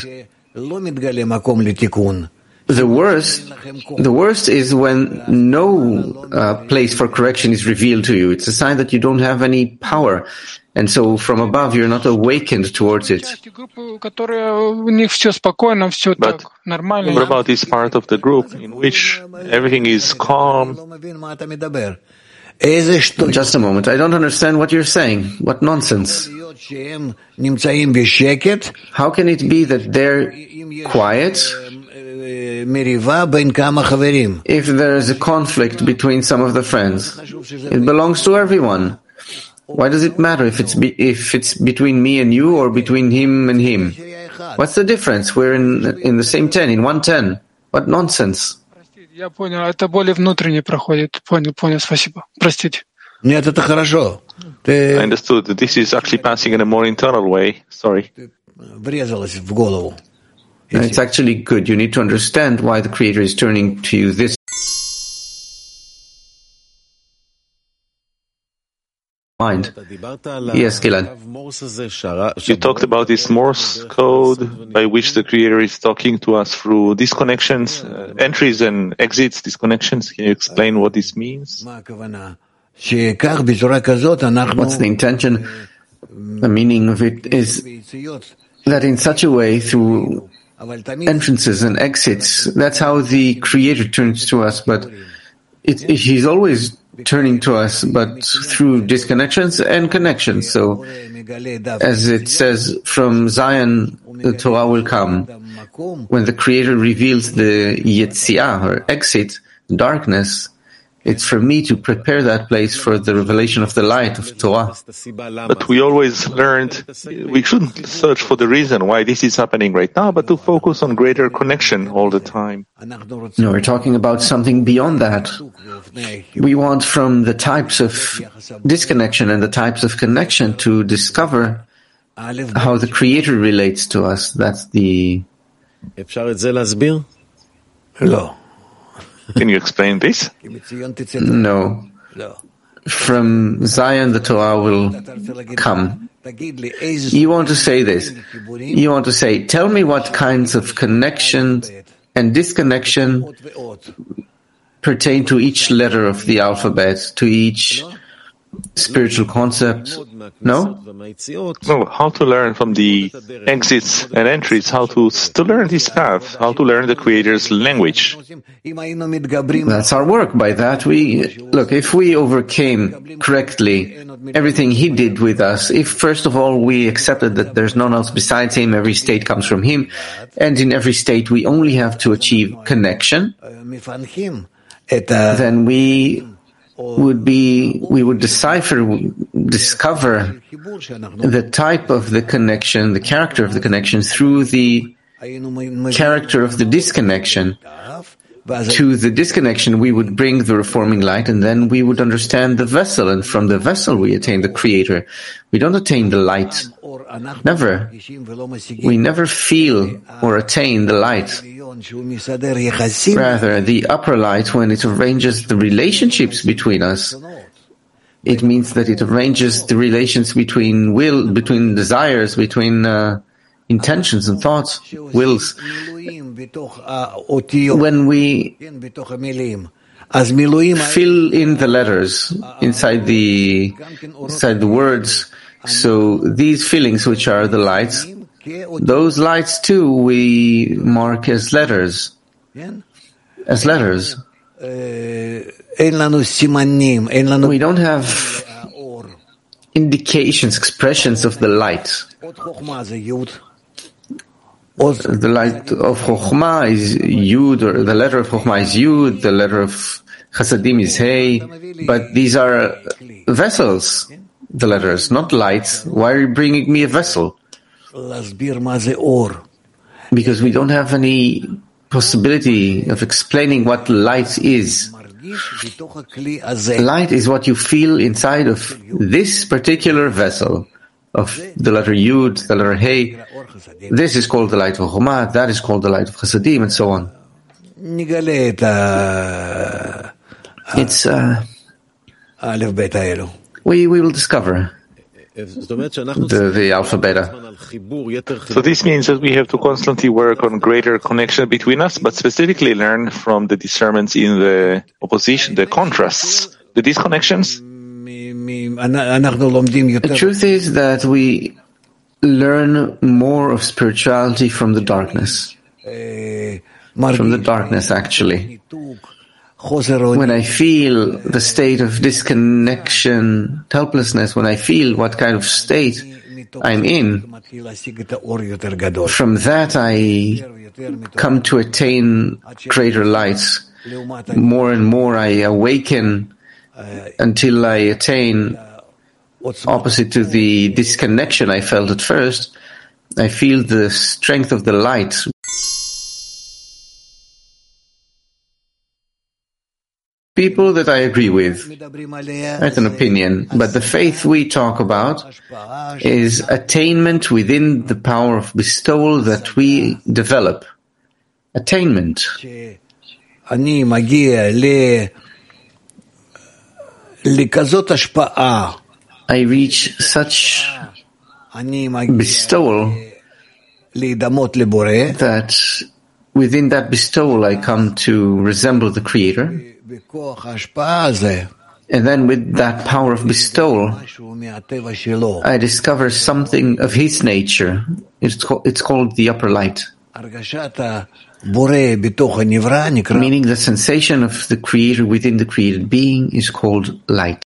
C: The worst is when no place for correction is revealed to you. It's a sign that you don't have any power, and so from above you're not awakened towards it.
A: But what about this part of the group in which everything is calm?
C: Just a moment. I don't understand what you're saying. What nonsense. How can it be that they're quiet If there is a conflict between some of the friends, it belongs to everyone. Why does it matter if it's between me and you or between him and him? What's the difference? We're in the same 10, in 110. What nonsense.
M: Я понял, это более внутренне проходит. Понял, спасибо. Простите.
A: I understood that this is actually passing in a more internal way. Sorry.
C: It's actually good. You need to understand why the Creator is turning to you this mind. Yes, Gilad.
A: You talked about this Morse code by which the Creator is talking to us through disconnections, entries and exits, disconnections. Can you explain what this means?
C: What's the intention? The meaning of it is that in such a way, through entrances and exits, that's how the Creator turns to us, but He's always turning to us, but through disconnections and connections. So, as it says, from Zion, the Torah will come. When the Creator reveals the Yetziah, or exit, darkness, it's for me to prepare that place for the revelation of the light of Torah.
A: But we always learned we shouldn't search for the reason why this is happening right now, but to focus on greater connection all the time.
C: No, we're talking about something beyond that. We want from the types of disconnection and the types of connection to discover how the Creator relates to us. That's the...
I: No.
A: Can you explain this?
C: No. From Zion the Torah will come. You want to say this. You want to say, tell me what kinds of connection and disconnection pertain to each letter of the alphabet, to each spiritual concept. No?
A: No, how to learn from the exits and entries, how to learn this path, how to learn the Creator's language.
C: That's our work. By that if we overcame correctly everything He did with us, if first of all we accepted that there's none else besides Him, every state comes from Him, and in every state we only have to achieve connection, then we would discover the type of the connection, the character of the connection through the character of the disconnection. To the disconnection we would bring the reforming light, and then we would understand the vessel, and from the vessel we attain the Creator. We don't attain the light. Never. We never feel or attain the light. Rather, the upper light, when it arranges the relationships between us, it means that it arranges the relations between desires, between intentions and thoughts, wills. When we fill in the letters inside the words, so these feelings, which are the lights, those lights too we mark as letters. As letters. We don't have indications, expressions of the light. The light of Chokhmah is Yud, or the letter of Chokhmah is Yud, the letter of Chasadim is Hey, but these are vessels, the letters, not lights. Why are you bringing me a vessel? Because we don't have any possibility of explaining what light is. Light is what you feel inside of this particular vessel, of the letter Yud, the letter Hey. This is called the light of Chokhmah, that is called the light of Chasadim, and so on. It's we will discover the alpha beta.
A: So this means that we have to constantly work on greater connection between us, but specifically learn from the discernments in the opposition, the contrasts, the disconnections.
C: The truth is that we learn more of spirituality from the darkness. From the darkness, actually. When I feel the state of disconnection, helplessness, when I feel what kind of state I'm in, from that I come to attain greater lights. More and more I awaken until I attain, opposite to the disconnection I felt at first, I feel the strength of the light. People that I agree with, that's an opinion, but the faith we talk about is attainment within the power of bestowal that we develop. Attainment. I reach such bestowal that within that bestowal I come to resemble the Creator. And then with that power of bestowal, I discover something of His nature. It's called the upper light. Meaning the sensation of the Creator within the created being is called light.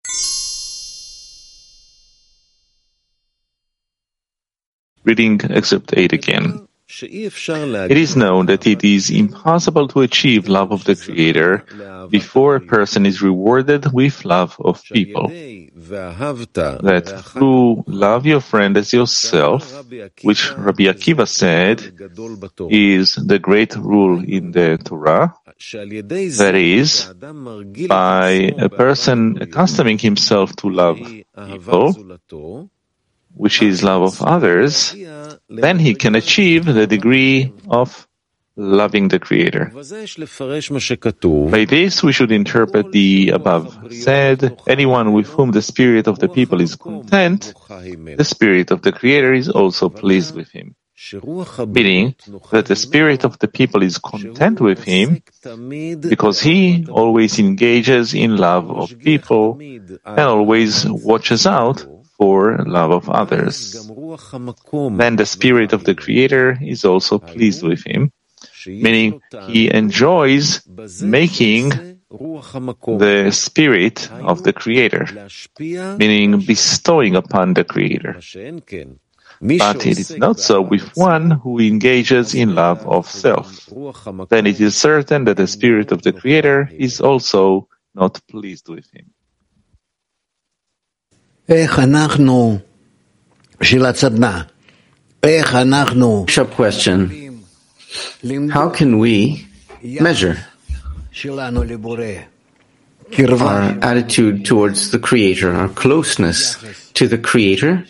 A: Reading excerpt 8 again. It is known that it is impossible to achieve love of the Creator before a person is rewarded with love of people. That through love your friend as yourself, which Rabbi Akiva said is the great rule in the Torah, that is, by a person accustoming himself to love people, which is love of others, then he can achieve the degree of loving the Creator. By this we should interpret the above said, anyone with whom the spirit of the people is content, the spirit of the Creator is also pleased with him. Meaning that the spirit of the people is content with him because he always engages in love of people and always watches out for love of others. Then the spirit of the Creator is also pleased with him, meaning he enjoys making the spirit of the Creator, meaning bestowing upon the Creator. But it is not so with one who engages in love of self. Then it is certain that the spirit of the Creator is also not pleased with him.
C: Question. How can we measure our attitude towards the Creator, our closeness to the Creator,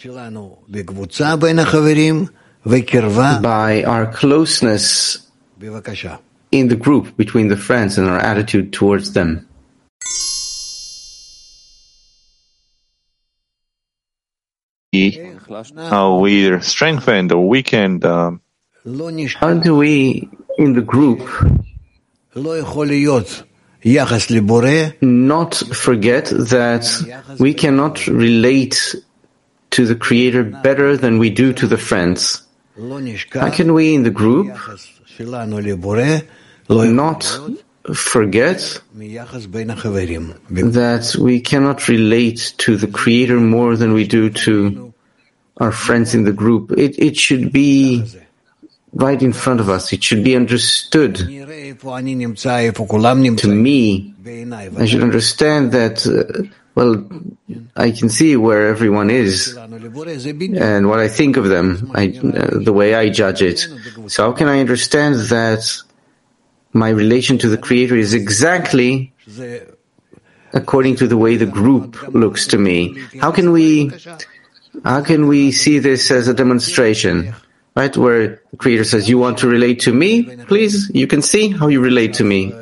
C: by our closeness in the group between the friends and our attitude towards them?
A: How we either strengthened or weakened.
C: How do we, in the group, not forget that we cannot relate to the Creator better than we do to the friends? How can we, in the group, not forget that we cannot relate to the Creator more than we do to our friends in the group? It should be right in front of us. It should be understood. To me, I should understand that, I can see where everyone is and what I think of them, the way I judge it. So how can I understand that my relation to the Creator is exactly according to the way the group looks to me? How can we see this as a demonstration, right? Where the Creator says, you want to relate to me? Please, you can see how you relate to me.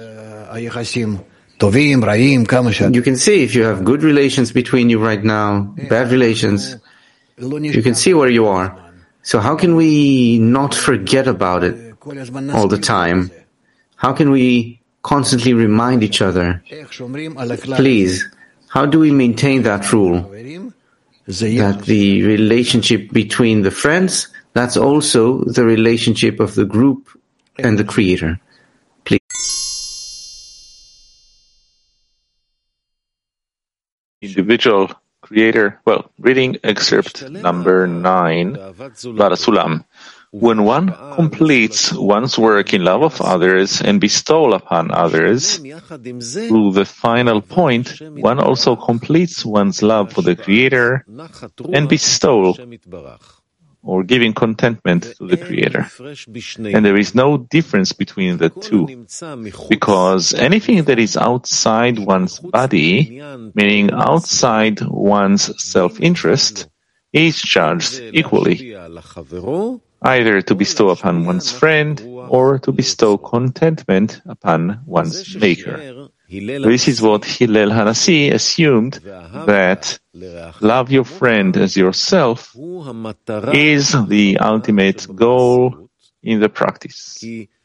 C: You can see if you have good relations between you right now, bad relations. You can see where you are. So how can we not forget about it all the time? How can we constantly remind each other? Please, how do we maintain that rule? That the relationship between the friends, that's also the relationship of the group and the Creator. Please.
A: Individual Creator. Well, reading excerpt number 9, Barasulam. When one completes one's work in love of others and bestow upon others, through the final point, one also completes one's love for the Creator and bestow or giving contentment to the Creator. And there is no difference between the two, because anything that is outside one's body, meaning outside one's self-interest, is judged equally, either to bestow upon one's friend or to bestow contentment upon one's Maker. This is what Hillel Hanassi assumed, that love your friend as yourself is the ultimate goal in the practice,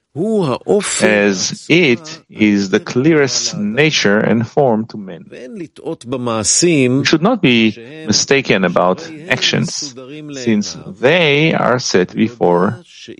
A: as it is the clearest nature and form to men. We should not be mistaken about actions, since they are set before.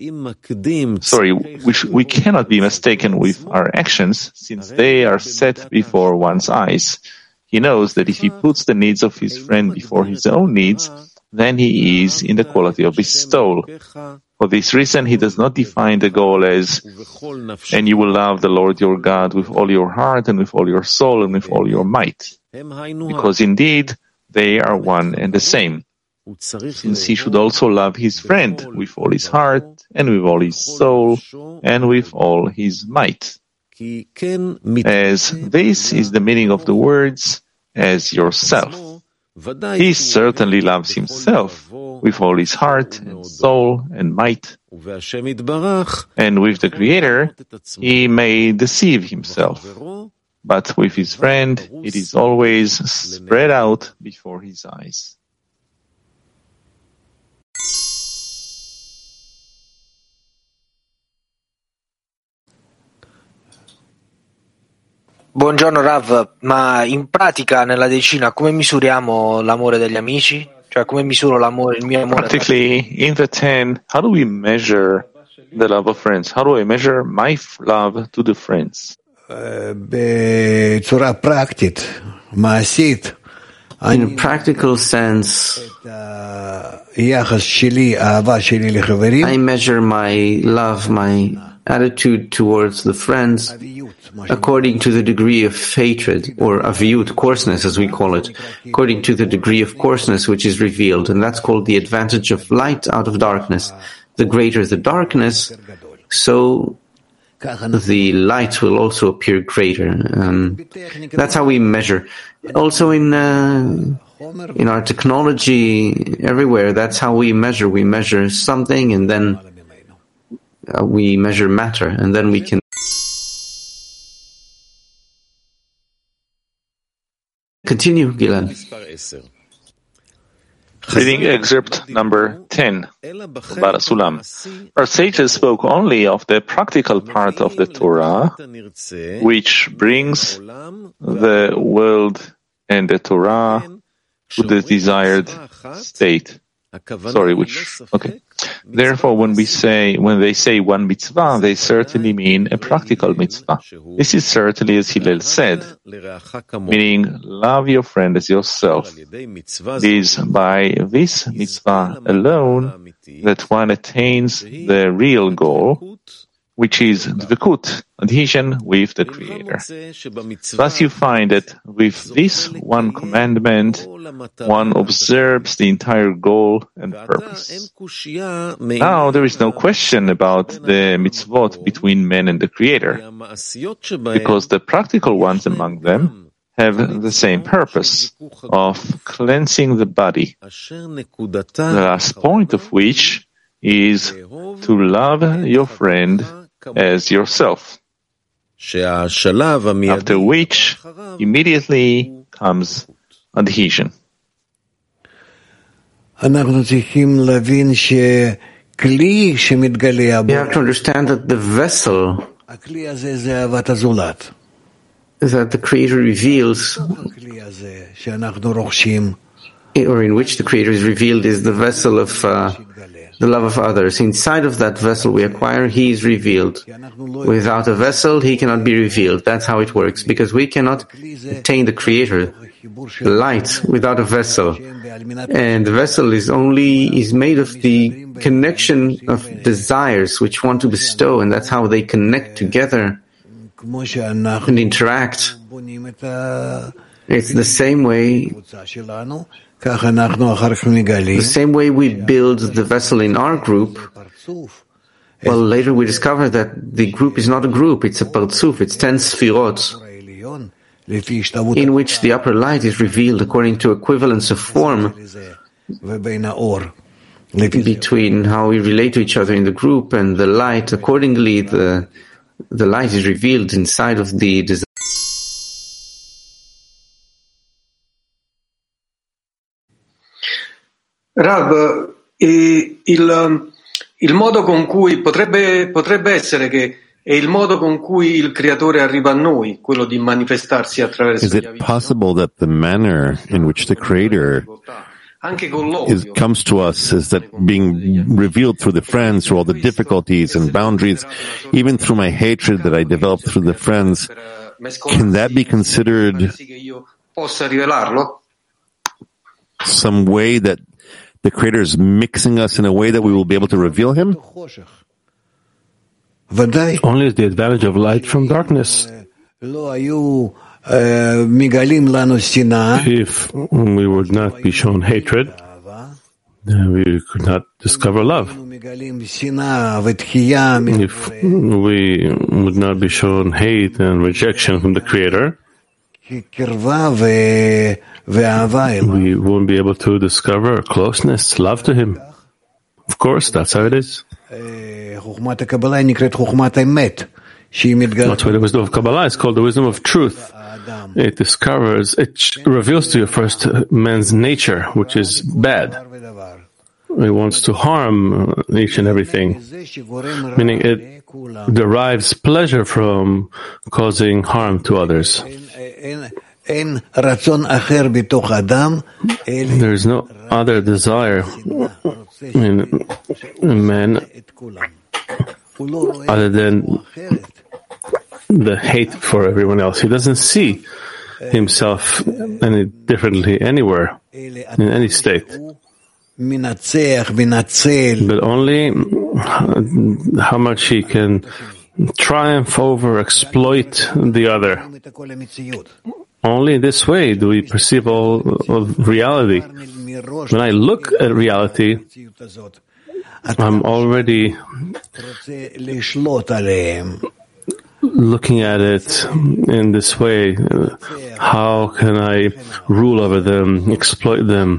A: We cannot be mistaken with our actions, since they are set before one's eyes. He knows that if he puts the needs of his friend before his own needs, then he is in the quality of bestowal. For this reason, he does not define the goal as, and you will love the Lord your God with all your heart and with all your soul and with all your might. Because indeed, they are one and the same. Since he should also love his friend with all his heart and with all his soul and with all his might. As this is the meaning of the words, as yourself. He certainly loves himself with all his heart and soul and might. And with the Creator, he may deceive himself. But with his friend, it is always spread out before his eyes.
N: Buongiorno Rav, ma in pratica nella decina come misuriamo l'amore degli amici? Cioè come misuro il mio amore?
A: Practically, in the 10, how do we measure the love of friends? How do I measure my love to the friends?
I: בצורה פרקטית, מעשית.
C: In a practical sense,
I: היחס שלי, האהבה שלי לחברים.
C: I measure my love, my attitude towards the friends according to the degree of hatred, or aviyut, coarseness as we call it, according to the degree of coarseness which is revealed, and that's called the advantage of light out of darkness. The greater the darkness, so the light will also appear greater. That's how we measure. Also in our technology, everywhere, that's how we measure. We measure something, and then we measure matter, and then we can continue, Gilad.
A: Reading excerpt number 10, Barasulam. Our sages spoke only of the practical part of the Torah, which brings the world and the Torah to the desired state. Therefore, when they say one mitzvah, they certainly mean a practical mitzvah. This is certainly as Hillel said, meaning love your friend as yourself. It is by this mitzvah alone that one attains the real goal, which is dvekut, adhesion with the Creator. Thus you find that with this one commandment, one observes the entire goal and purpose. Now there is no question about the mitzvot between men and the Creator, because the practical ones among them have the same purpose of cleansing the body, the last point of which is to love your friend as yourself, after which immediately comes adhesion.
C: We have to understand that the vessel that the Creator reveals, or in which the Creator is revealed, is the vessel of the love of others. Inside of that vessel we acquire, he is revealed. Without a vessel, he cannot be revealed. That's how it works, because we cannot attain the Creator, the light, without a vessel. And the vessel is made of the connection of desires which want to bestow, and that's how they connect together and interact. It's the same way we build the vessel in our group. Well, later we discover that the group is not a group, it's a partzuf, it's 10 sfirot, in which the upper light is revealed according to equivalence of form between how we relate to each other in the group and the light. Accordingly, the light is revealed inside of the desire.
D: Rav, il modo con cui potrebbe essere che è il modo con cui il Creatore arriva a noi, quello di manifestarsi attraverso
O: gli avvicini. Is it possible that the manner in which the Creator comes to us is that being revealed through the friends, through all the difficulties and boundaries, even through my hatred that I developed through the friends, can that be considered some way that the Creator is mixing us in a way that we will be able to reveal Him?
P: Only is the advantage of light from darkness. If we would not be shown hatred, then we could not discover love. If we would not be shown hate and rejection from the Creator, we won't be able to discover closeness, love to Him. Of course, that's how it is. That's why the wisdom of Kabbalah is called the wisdom of truth. It reveals to you first man's nature, which is bad. He wants to harm each and everything, meaning it derives pleasure from causing harm to others. There is no other desire in man other than the hate for everyone else. He doesn't see himself any differently anywhere, in any state. But only how much he can triumph over, exploit the other. Only in this way do we perceive all of reality. When I look at reality, I'm already looking at it in this way. How can I rule over them, exploit them,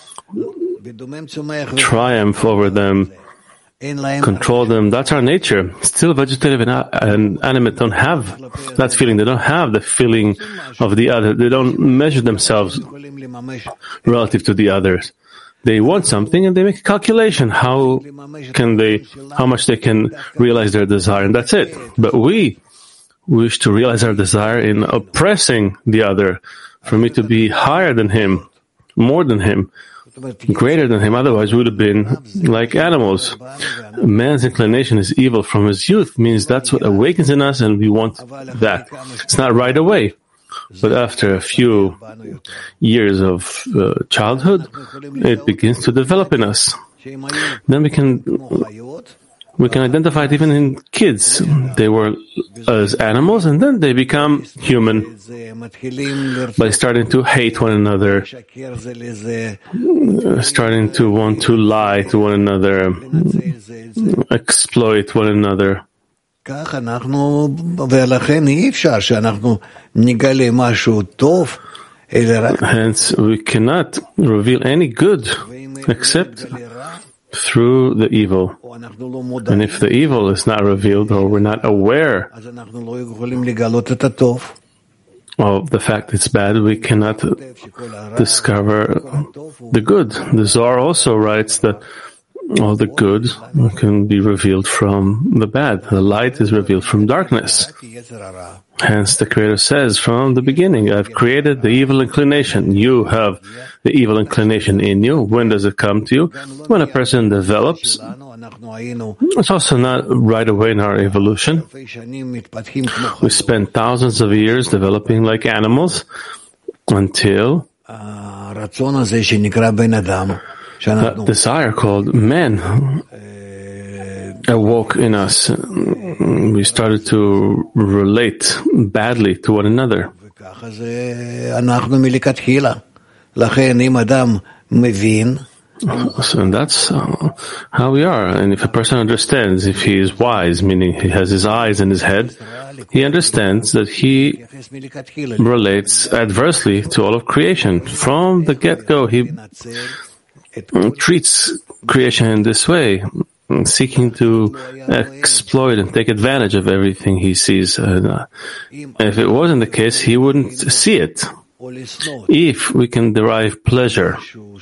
P: triumph over them, control them? That's our nature. Still, vegetative and animate don't have that feeling. They don't have the feeling of the other. They don't measure themselves relative to the others. They want something and they make a calculation. How much they can realize their desire, and that's it. But we wish to realize our desire in oppressing the other, for me to be higher than him, more than him, greater than him. Otherwise, we would have been like animals. Man's inclination is evil from his youth, means that's what awakens in us, and we want that. It's not right away, but after a few years of childhood, it begins to develop in us. Then we can identify it even in kids. They were as animals, and then they become human by starting to hate one another, starting to want to lie to one another, exploit one another. Hence, we cannot reveal any good except through the evil. And if the evil is not revealed, or we're not aware of the fact it's bad, we cannot discover the good. The Zohar also writes that all the good can be revealed from the bad. The light is revealed from darkness. Hence, the Creator says from the beginning, I've created the evil inclination. You have the evil inclination in you. When does it come to you? When a person develops. It's also not right away in our evolution. We spend thousands of years developing like animals until that desire called man awoke in us. We started to relate badly to one another. And that's how we are. And if a person understands, if he is wise, meaning he has his eyes in his head, he understands that he relates adversely to all of creation. From the get-go, he treats creation in this way, seeking to exploit and take advantage of everything he sees. If it wasn't the case, he wouldn't see it. If we can derive pleasure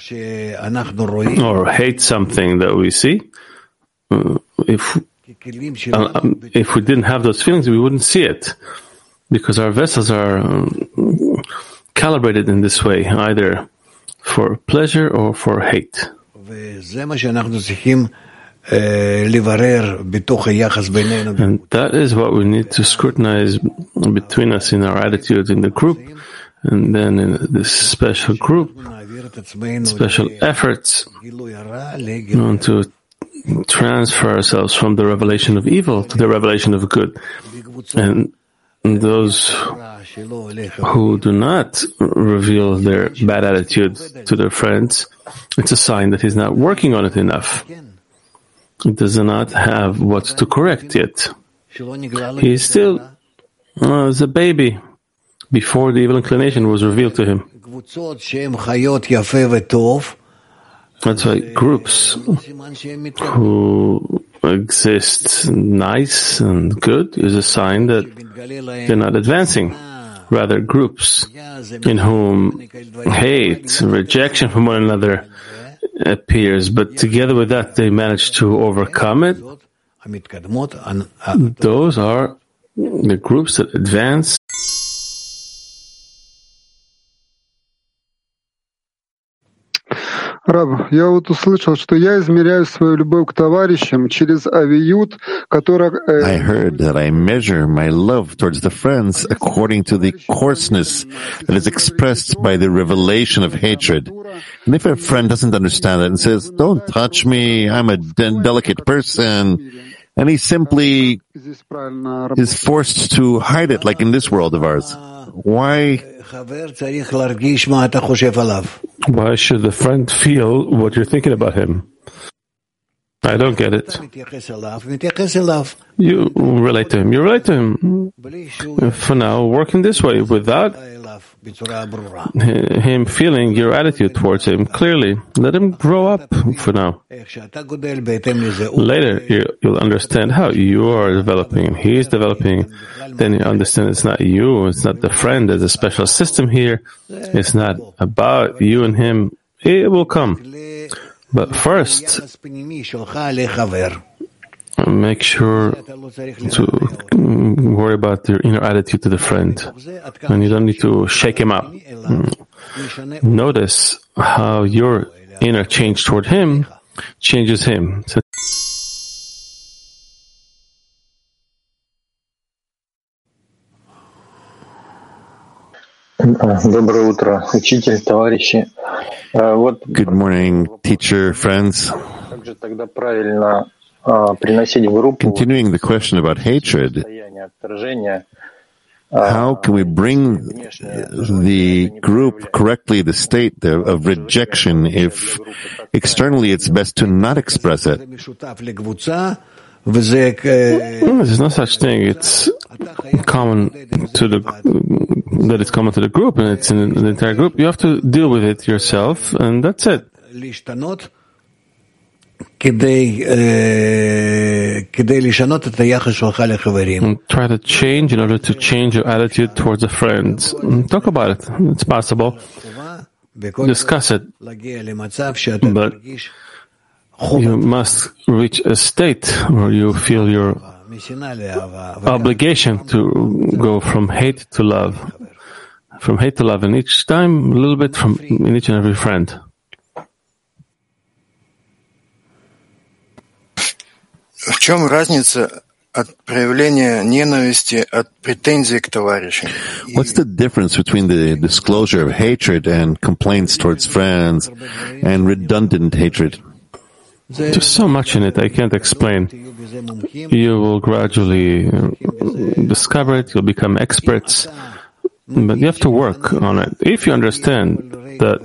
P: or hate something that we see, if we didn't have those feelings, we wouldn't see it, because our vessels are calibrated in this way, either for pleasure or for hate. And that is what we need to scrutinize between us in our attitude in the group, and then in this special group, special efforts to transfer ourselves from the revelation of evil to the revelation of good. And those who do not reveal their bad attitude to their friends, it's a sign that he's not working on it enough. He does not have what to correct yet. He's still as a baby before the evil inclination was revealed to him. That's why groups who exist nice and good is a sign that they're not advancing. Rather, groups in whom hate, rejection from one another appears, but together with that they manage to overcome it. Those are the groups that advance.
Q: Рав, я вот услышал, что я измеряю свою любовь к товарищам через авиют, который...
O: I heard that I measure my love towards the friends according to the coarseness that is expressed by the revelation of hatred. And if a friend doesn't understand it and says, don't touch me, I'm a delicate person, and he simply is forced to hide it, like in this world of ours, why should the friend feel what you're thinking about him? I don't get it. You relate to him. You relate to him. For now, working this way, without him feeling your attitude towards him clearly. Let him grow up for now. Later, you'll understand how you are developing him. He is developing. Then you understand it's not you, it's not the friend. There's a special system here. It's not about you and him. It will come. But first, make sure to worry about your inner attitude to the friend. And you don't need to shake him up. Notice how your inner change toward him changes him.
R: Доброе утро, учитель, товарищи.
O: Good morning, teacher, friends.
R: Как же тогда правильно приносить в группу?
O: Continuing the question about hatred, how can we bring the group correctly the state of rejection if externally it's best to not express it?
P: There's no such thing. It's common to the group, and it's in the entire group. You have to deal with it yourself, and that's it. And try to change in order to change your attitude towards a friend. Talk about it. It's possible. Discuss it. But You must reach a state where you feel your obligation to go from hate to love. From hate to love, and each time a little bit in each and every friend.
S: В чем разница от проявления ненависти от претензий к товарищам?
O: What's the difference between the disclosure of hatred and complaints towards friends and redundant hatred?
P: There's so much in it I can't explain. You will gradually discover it, you'll become experts, but you have to work on it. If you understand that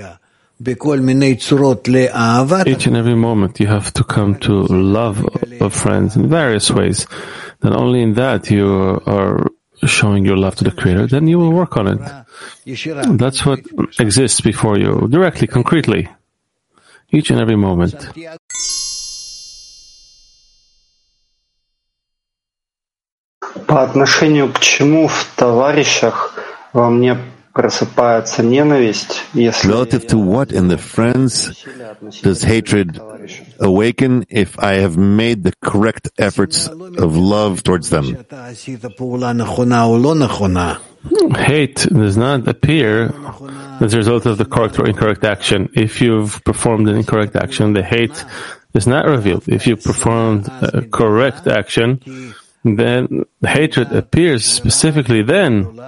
P: each and every moment you have to come to love of friends in various ways, then only in that you are showing your love to the Creator, then you will work on it. That's what exists before you, directly, concretely, each and every moment.
K: По отношению к чему в товарищах во мне просыпается ненависть, если...
O: Relative to what in the friends does hatred awaken if I have made the correct efforts of love towards them?
P: Hate does not appear as a result of the correct or incorrect action. If you've performed an incorrect action, the hate is not revealed. If you performed a correct action, then hatred appears specifically then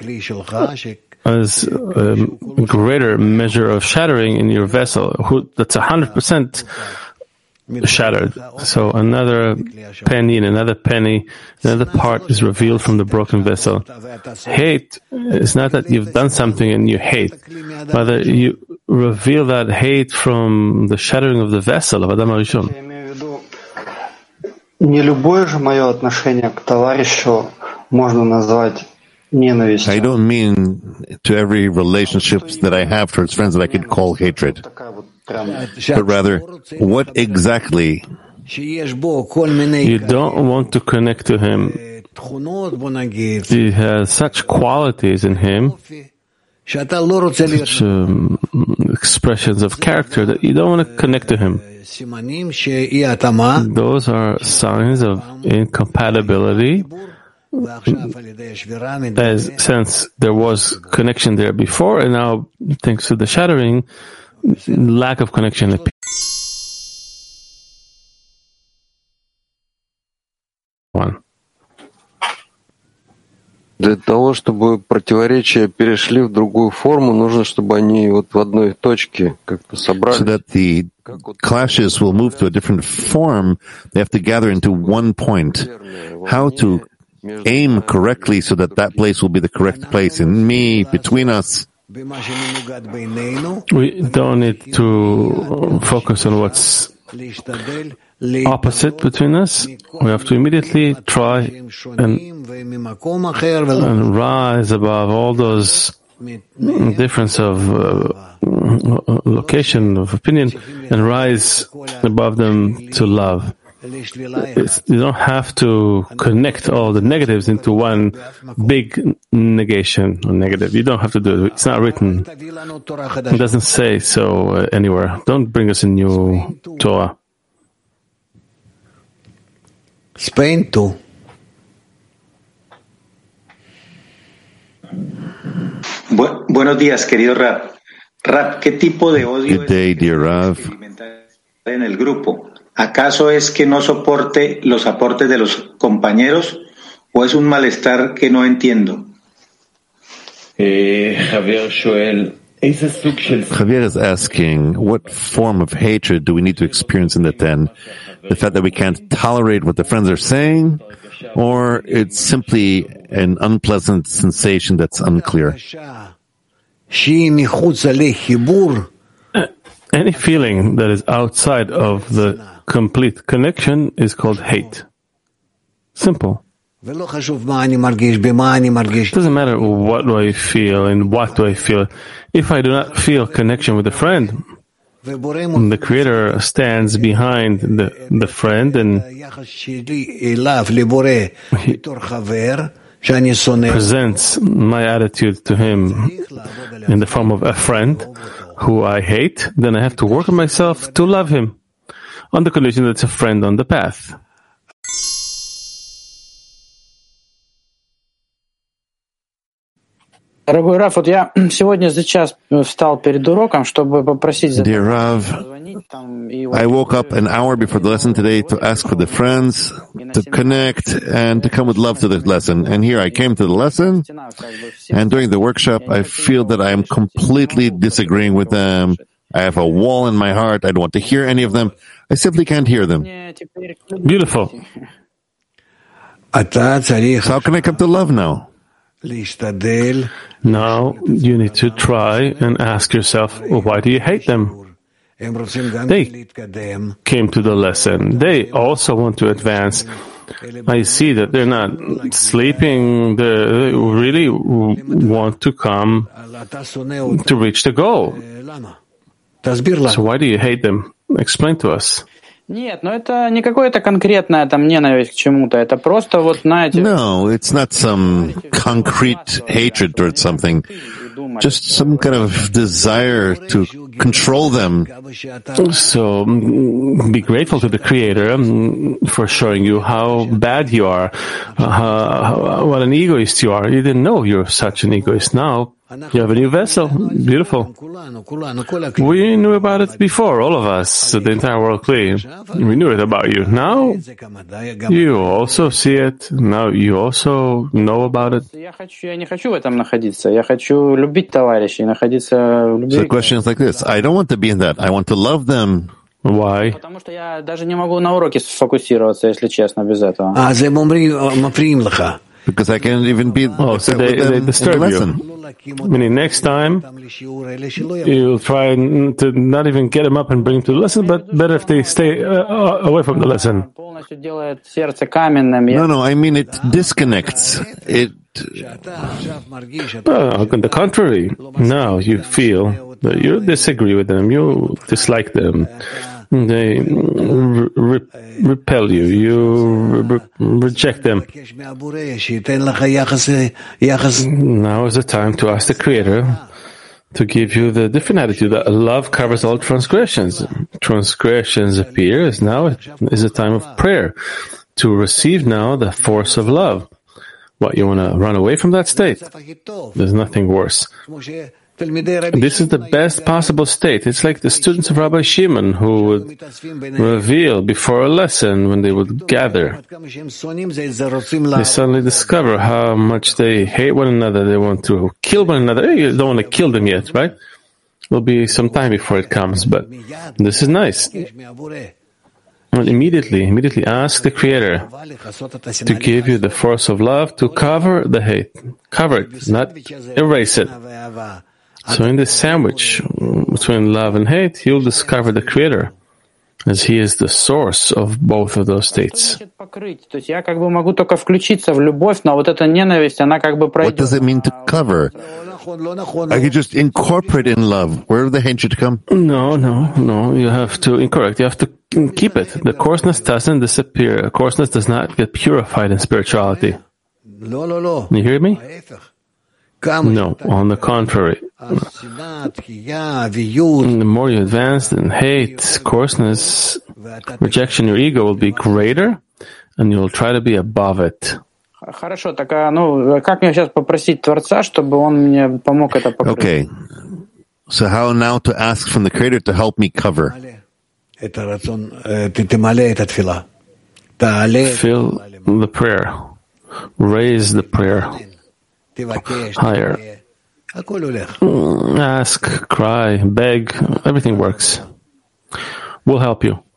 P: as a greater measure of shattering in your vessel, that's 100% shattered. So another penny and another penny, another part is revealed from the broken vessel. Hate is not that you've done something and you hate. Rather, you reveal that hate from the shattering of the vessel of Adam HaRishon.
K: Не любое же мое отношение к товарищу можно назвать ненавистью.
O: I don't mean to every relationship that I have towards friends that I could call hatred. But rather, what exactly?
P: You don't want to connect to him. He has such qualities in him, such expressions of character that you don't want to connect to him. Those are signs of incompatibility, since there was connection there before, and now, thanks to the shattering, lack of connection appears.
T: Для того, чтобы противоречия перешли в другую форму, нужно, чтобы они вот в одной точке как-то собрались.
O: So that the clashes will move to a different form, they have to gather into one point. How to aim correctly so that that place will be the correct place in me, between us.
P: We don't need to focus on what's opposite between us. We have to immediately try and rise above all those difference of location, of opinion, and rise above them to love. You don't have to connect all the negatives into one big negation or negative. You don't have to do it. It's not written. It doesn't say so anywhere. Don't bring us a new Torah.
I: Spain too.
U: Buenos días, querido Rab. Rab, ¿qué tipo de odio
O: Good day, dear Rav.
U: en el grupo? ¿Acaso es que no soporte los aportes de los compañeros o es un malestar que no entiendo?
O: Javier is asking, what form of hatred do we need to experience in the ten? The fact that we can't tolerate what the friends are saying, or it's simply an unpleasant sensation that's unclear?
P: Any feeling that is outside of the complete connection is called hate. Simple. It doesn't matter what do I feel and what do I feel. If I do not feel connection with a friend, the Creator stands behind the friend and He presents my attitude to him in the form of a friend who I hate, then I have to work on myself to love him. on the condition that it's a friend on the path.
K: Дорогой Раф, вот я сегодня за час встал перед уроком, чтобы попросить...
O: Dear Rav, I woke up an hour before the lesson today to ask for the friends to connect and to come with love to the lesson. And here I came to the lesson, and during the workshop, I feel that I am completely disagreeing with them. I have a wall in my heart. I don't want to hear any of them. I simply can't hear them.
P: Beautiful.
O: So how can I come to love now?
P: Now you need to try and ask yourself, why do you hate them? They came to the lesson. They also want to advance. I see that they're not sleeping. They really want to come to reach the goal. So why do you hate them? Explain to us.
K: Нет, но это не какое-то конкретная там ненависть к чему-то. Это просто вот, знаете...
O: No, it's not some concrete hatred towards something. Just some kind of desire to control them.
P: So, be grateful to the Creator for showing you how bad you are, what an egoist you are. You didn't know you're such an egoist. Now, you have a new vessel. Beautiful. We knew about it before, all of us, the entire world clear. We knew it about you. Now, you also see it. Now, you also know about it.
K: Я не хочу в этом находиться. Я хочу любить товарищей, находиться в любви.
O: So the question is like this. I don't want to be in that. I want to love them.
P: Why?
K: Потому что я даже не могу на уроке сфокусироваться, если честно, без этого.
O: Because I can't even be
P: so they disturb you. Meaning next time, you'll try to not even get them up and bring them to the lesson, but better if they stay away from the lesson.
O: No, I mean it disconnects.
P: On the contrary, now you feel that you disagree with them, you dislike them. They repel you. You reject them. Now is the time to ask the Creator to give you the different attitude that love covers all transgressions. Transgressions appear. Now is a time of prayer to receive now the force of love. What, you want to run away from that state? There's nothing worse. This is the best possible state. It's like the students of Rabbi Shimon who would reveal before a lesson when they would gather. They suddenly discover how much they hate one another. They want to kill one another. Hey, you don't want to kill them yet, right? There'll be some time before it comes, but this is nice. And immediately ask the Creator to give you the force of love to cover the hate. Cover it, not erase it. So in this sandwich between love and hate, you'll discover the Creator, as He is the source of both of those states.
K: What does
O: it mean to cover? I could just incorporate in love. Where the hate should come?
P: No. You have to incorrect. You have to keep it. The coarseness doesn't disappear. Coarseness does not get purified in spirituality. You hear me? No, on the contrary. The more you advance in hate, coarseness, rejection, your ego will be greater, and you'll try to be above it.
K: Хорошо, так, как мне сейчас попросить Творца, чтобы он мне помог это покрыть?
O: Okay. So how now to ask from the Creator to help me cover?
P: Fill the prayer. Raise the prayer higher. Ask, cry, beg, everything works. We'll help you.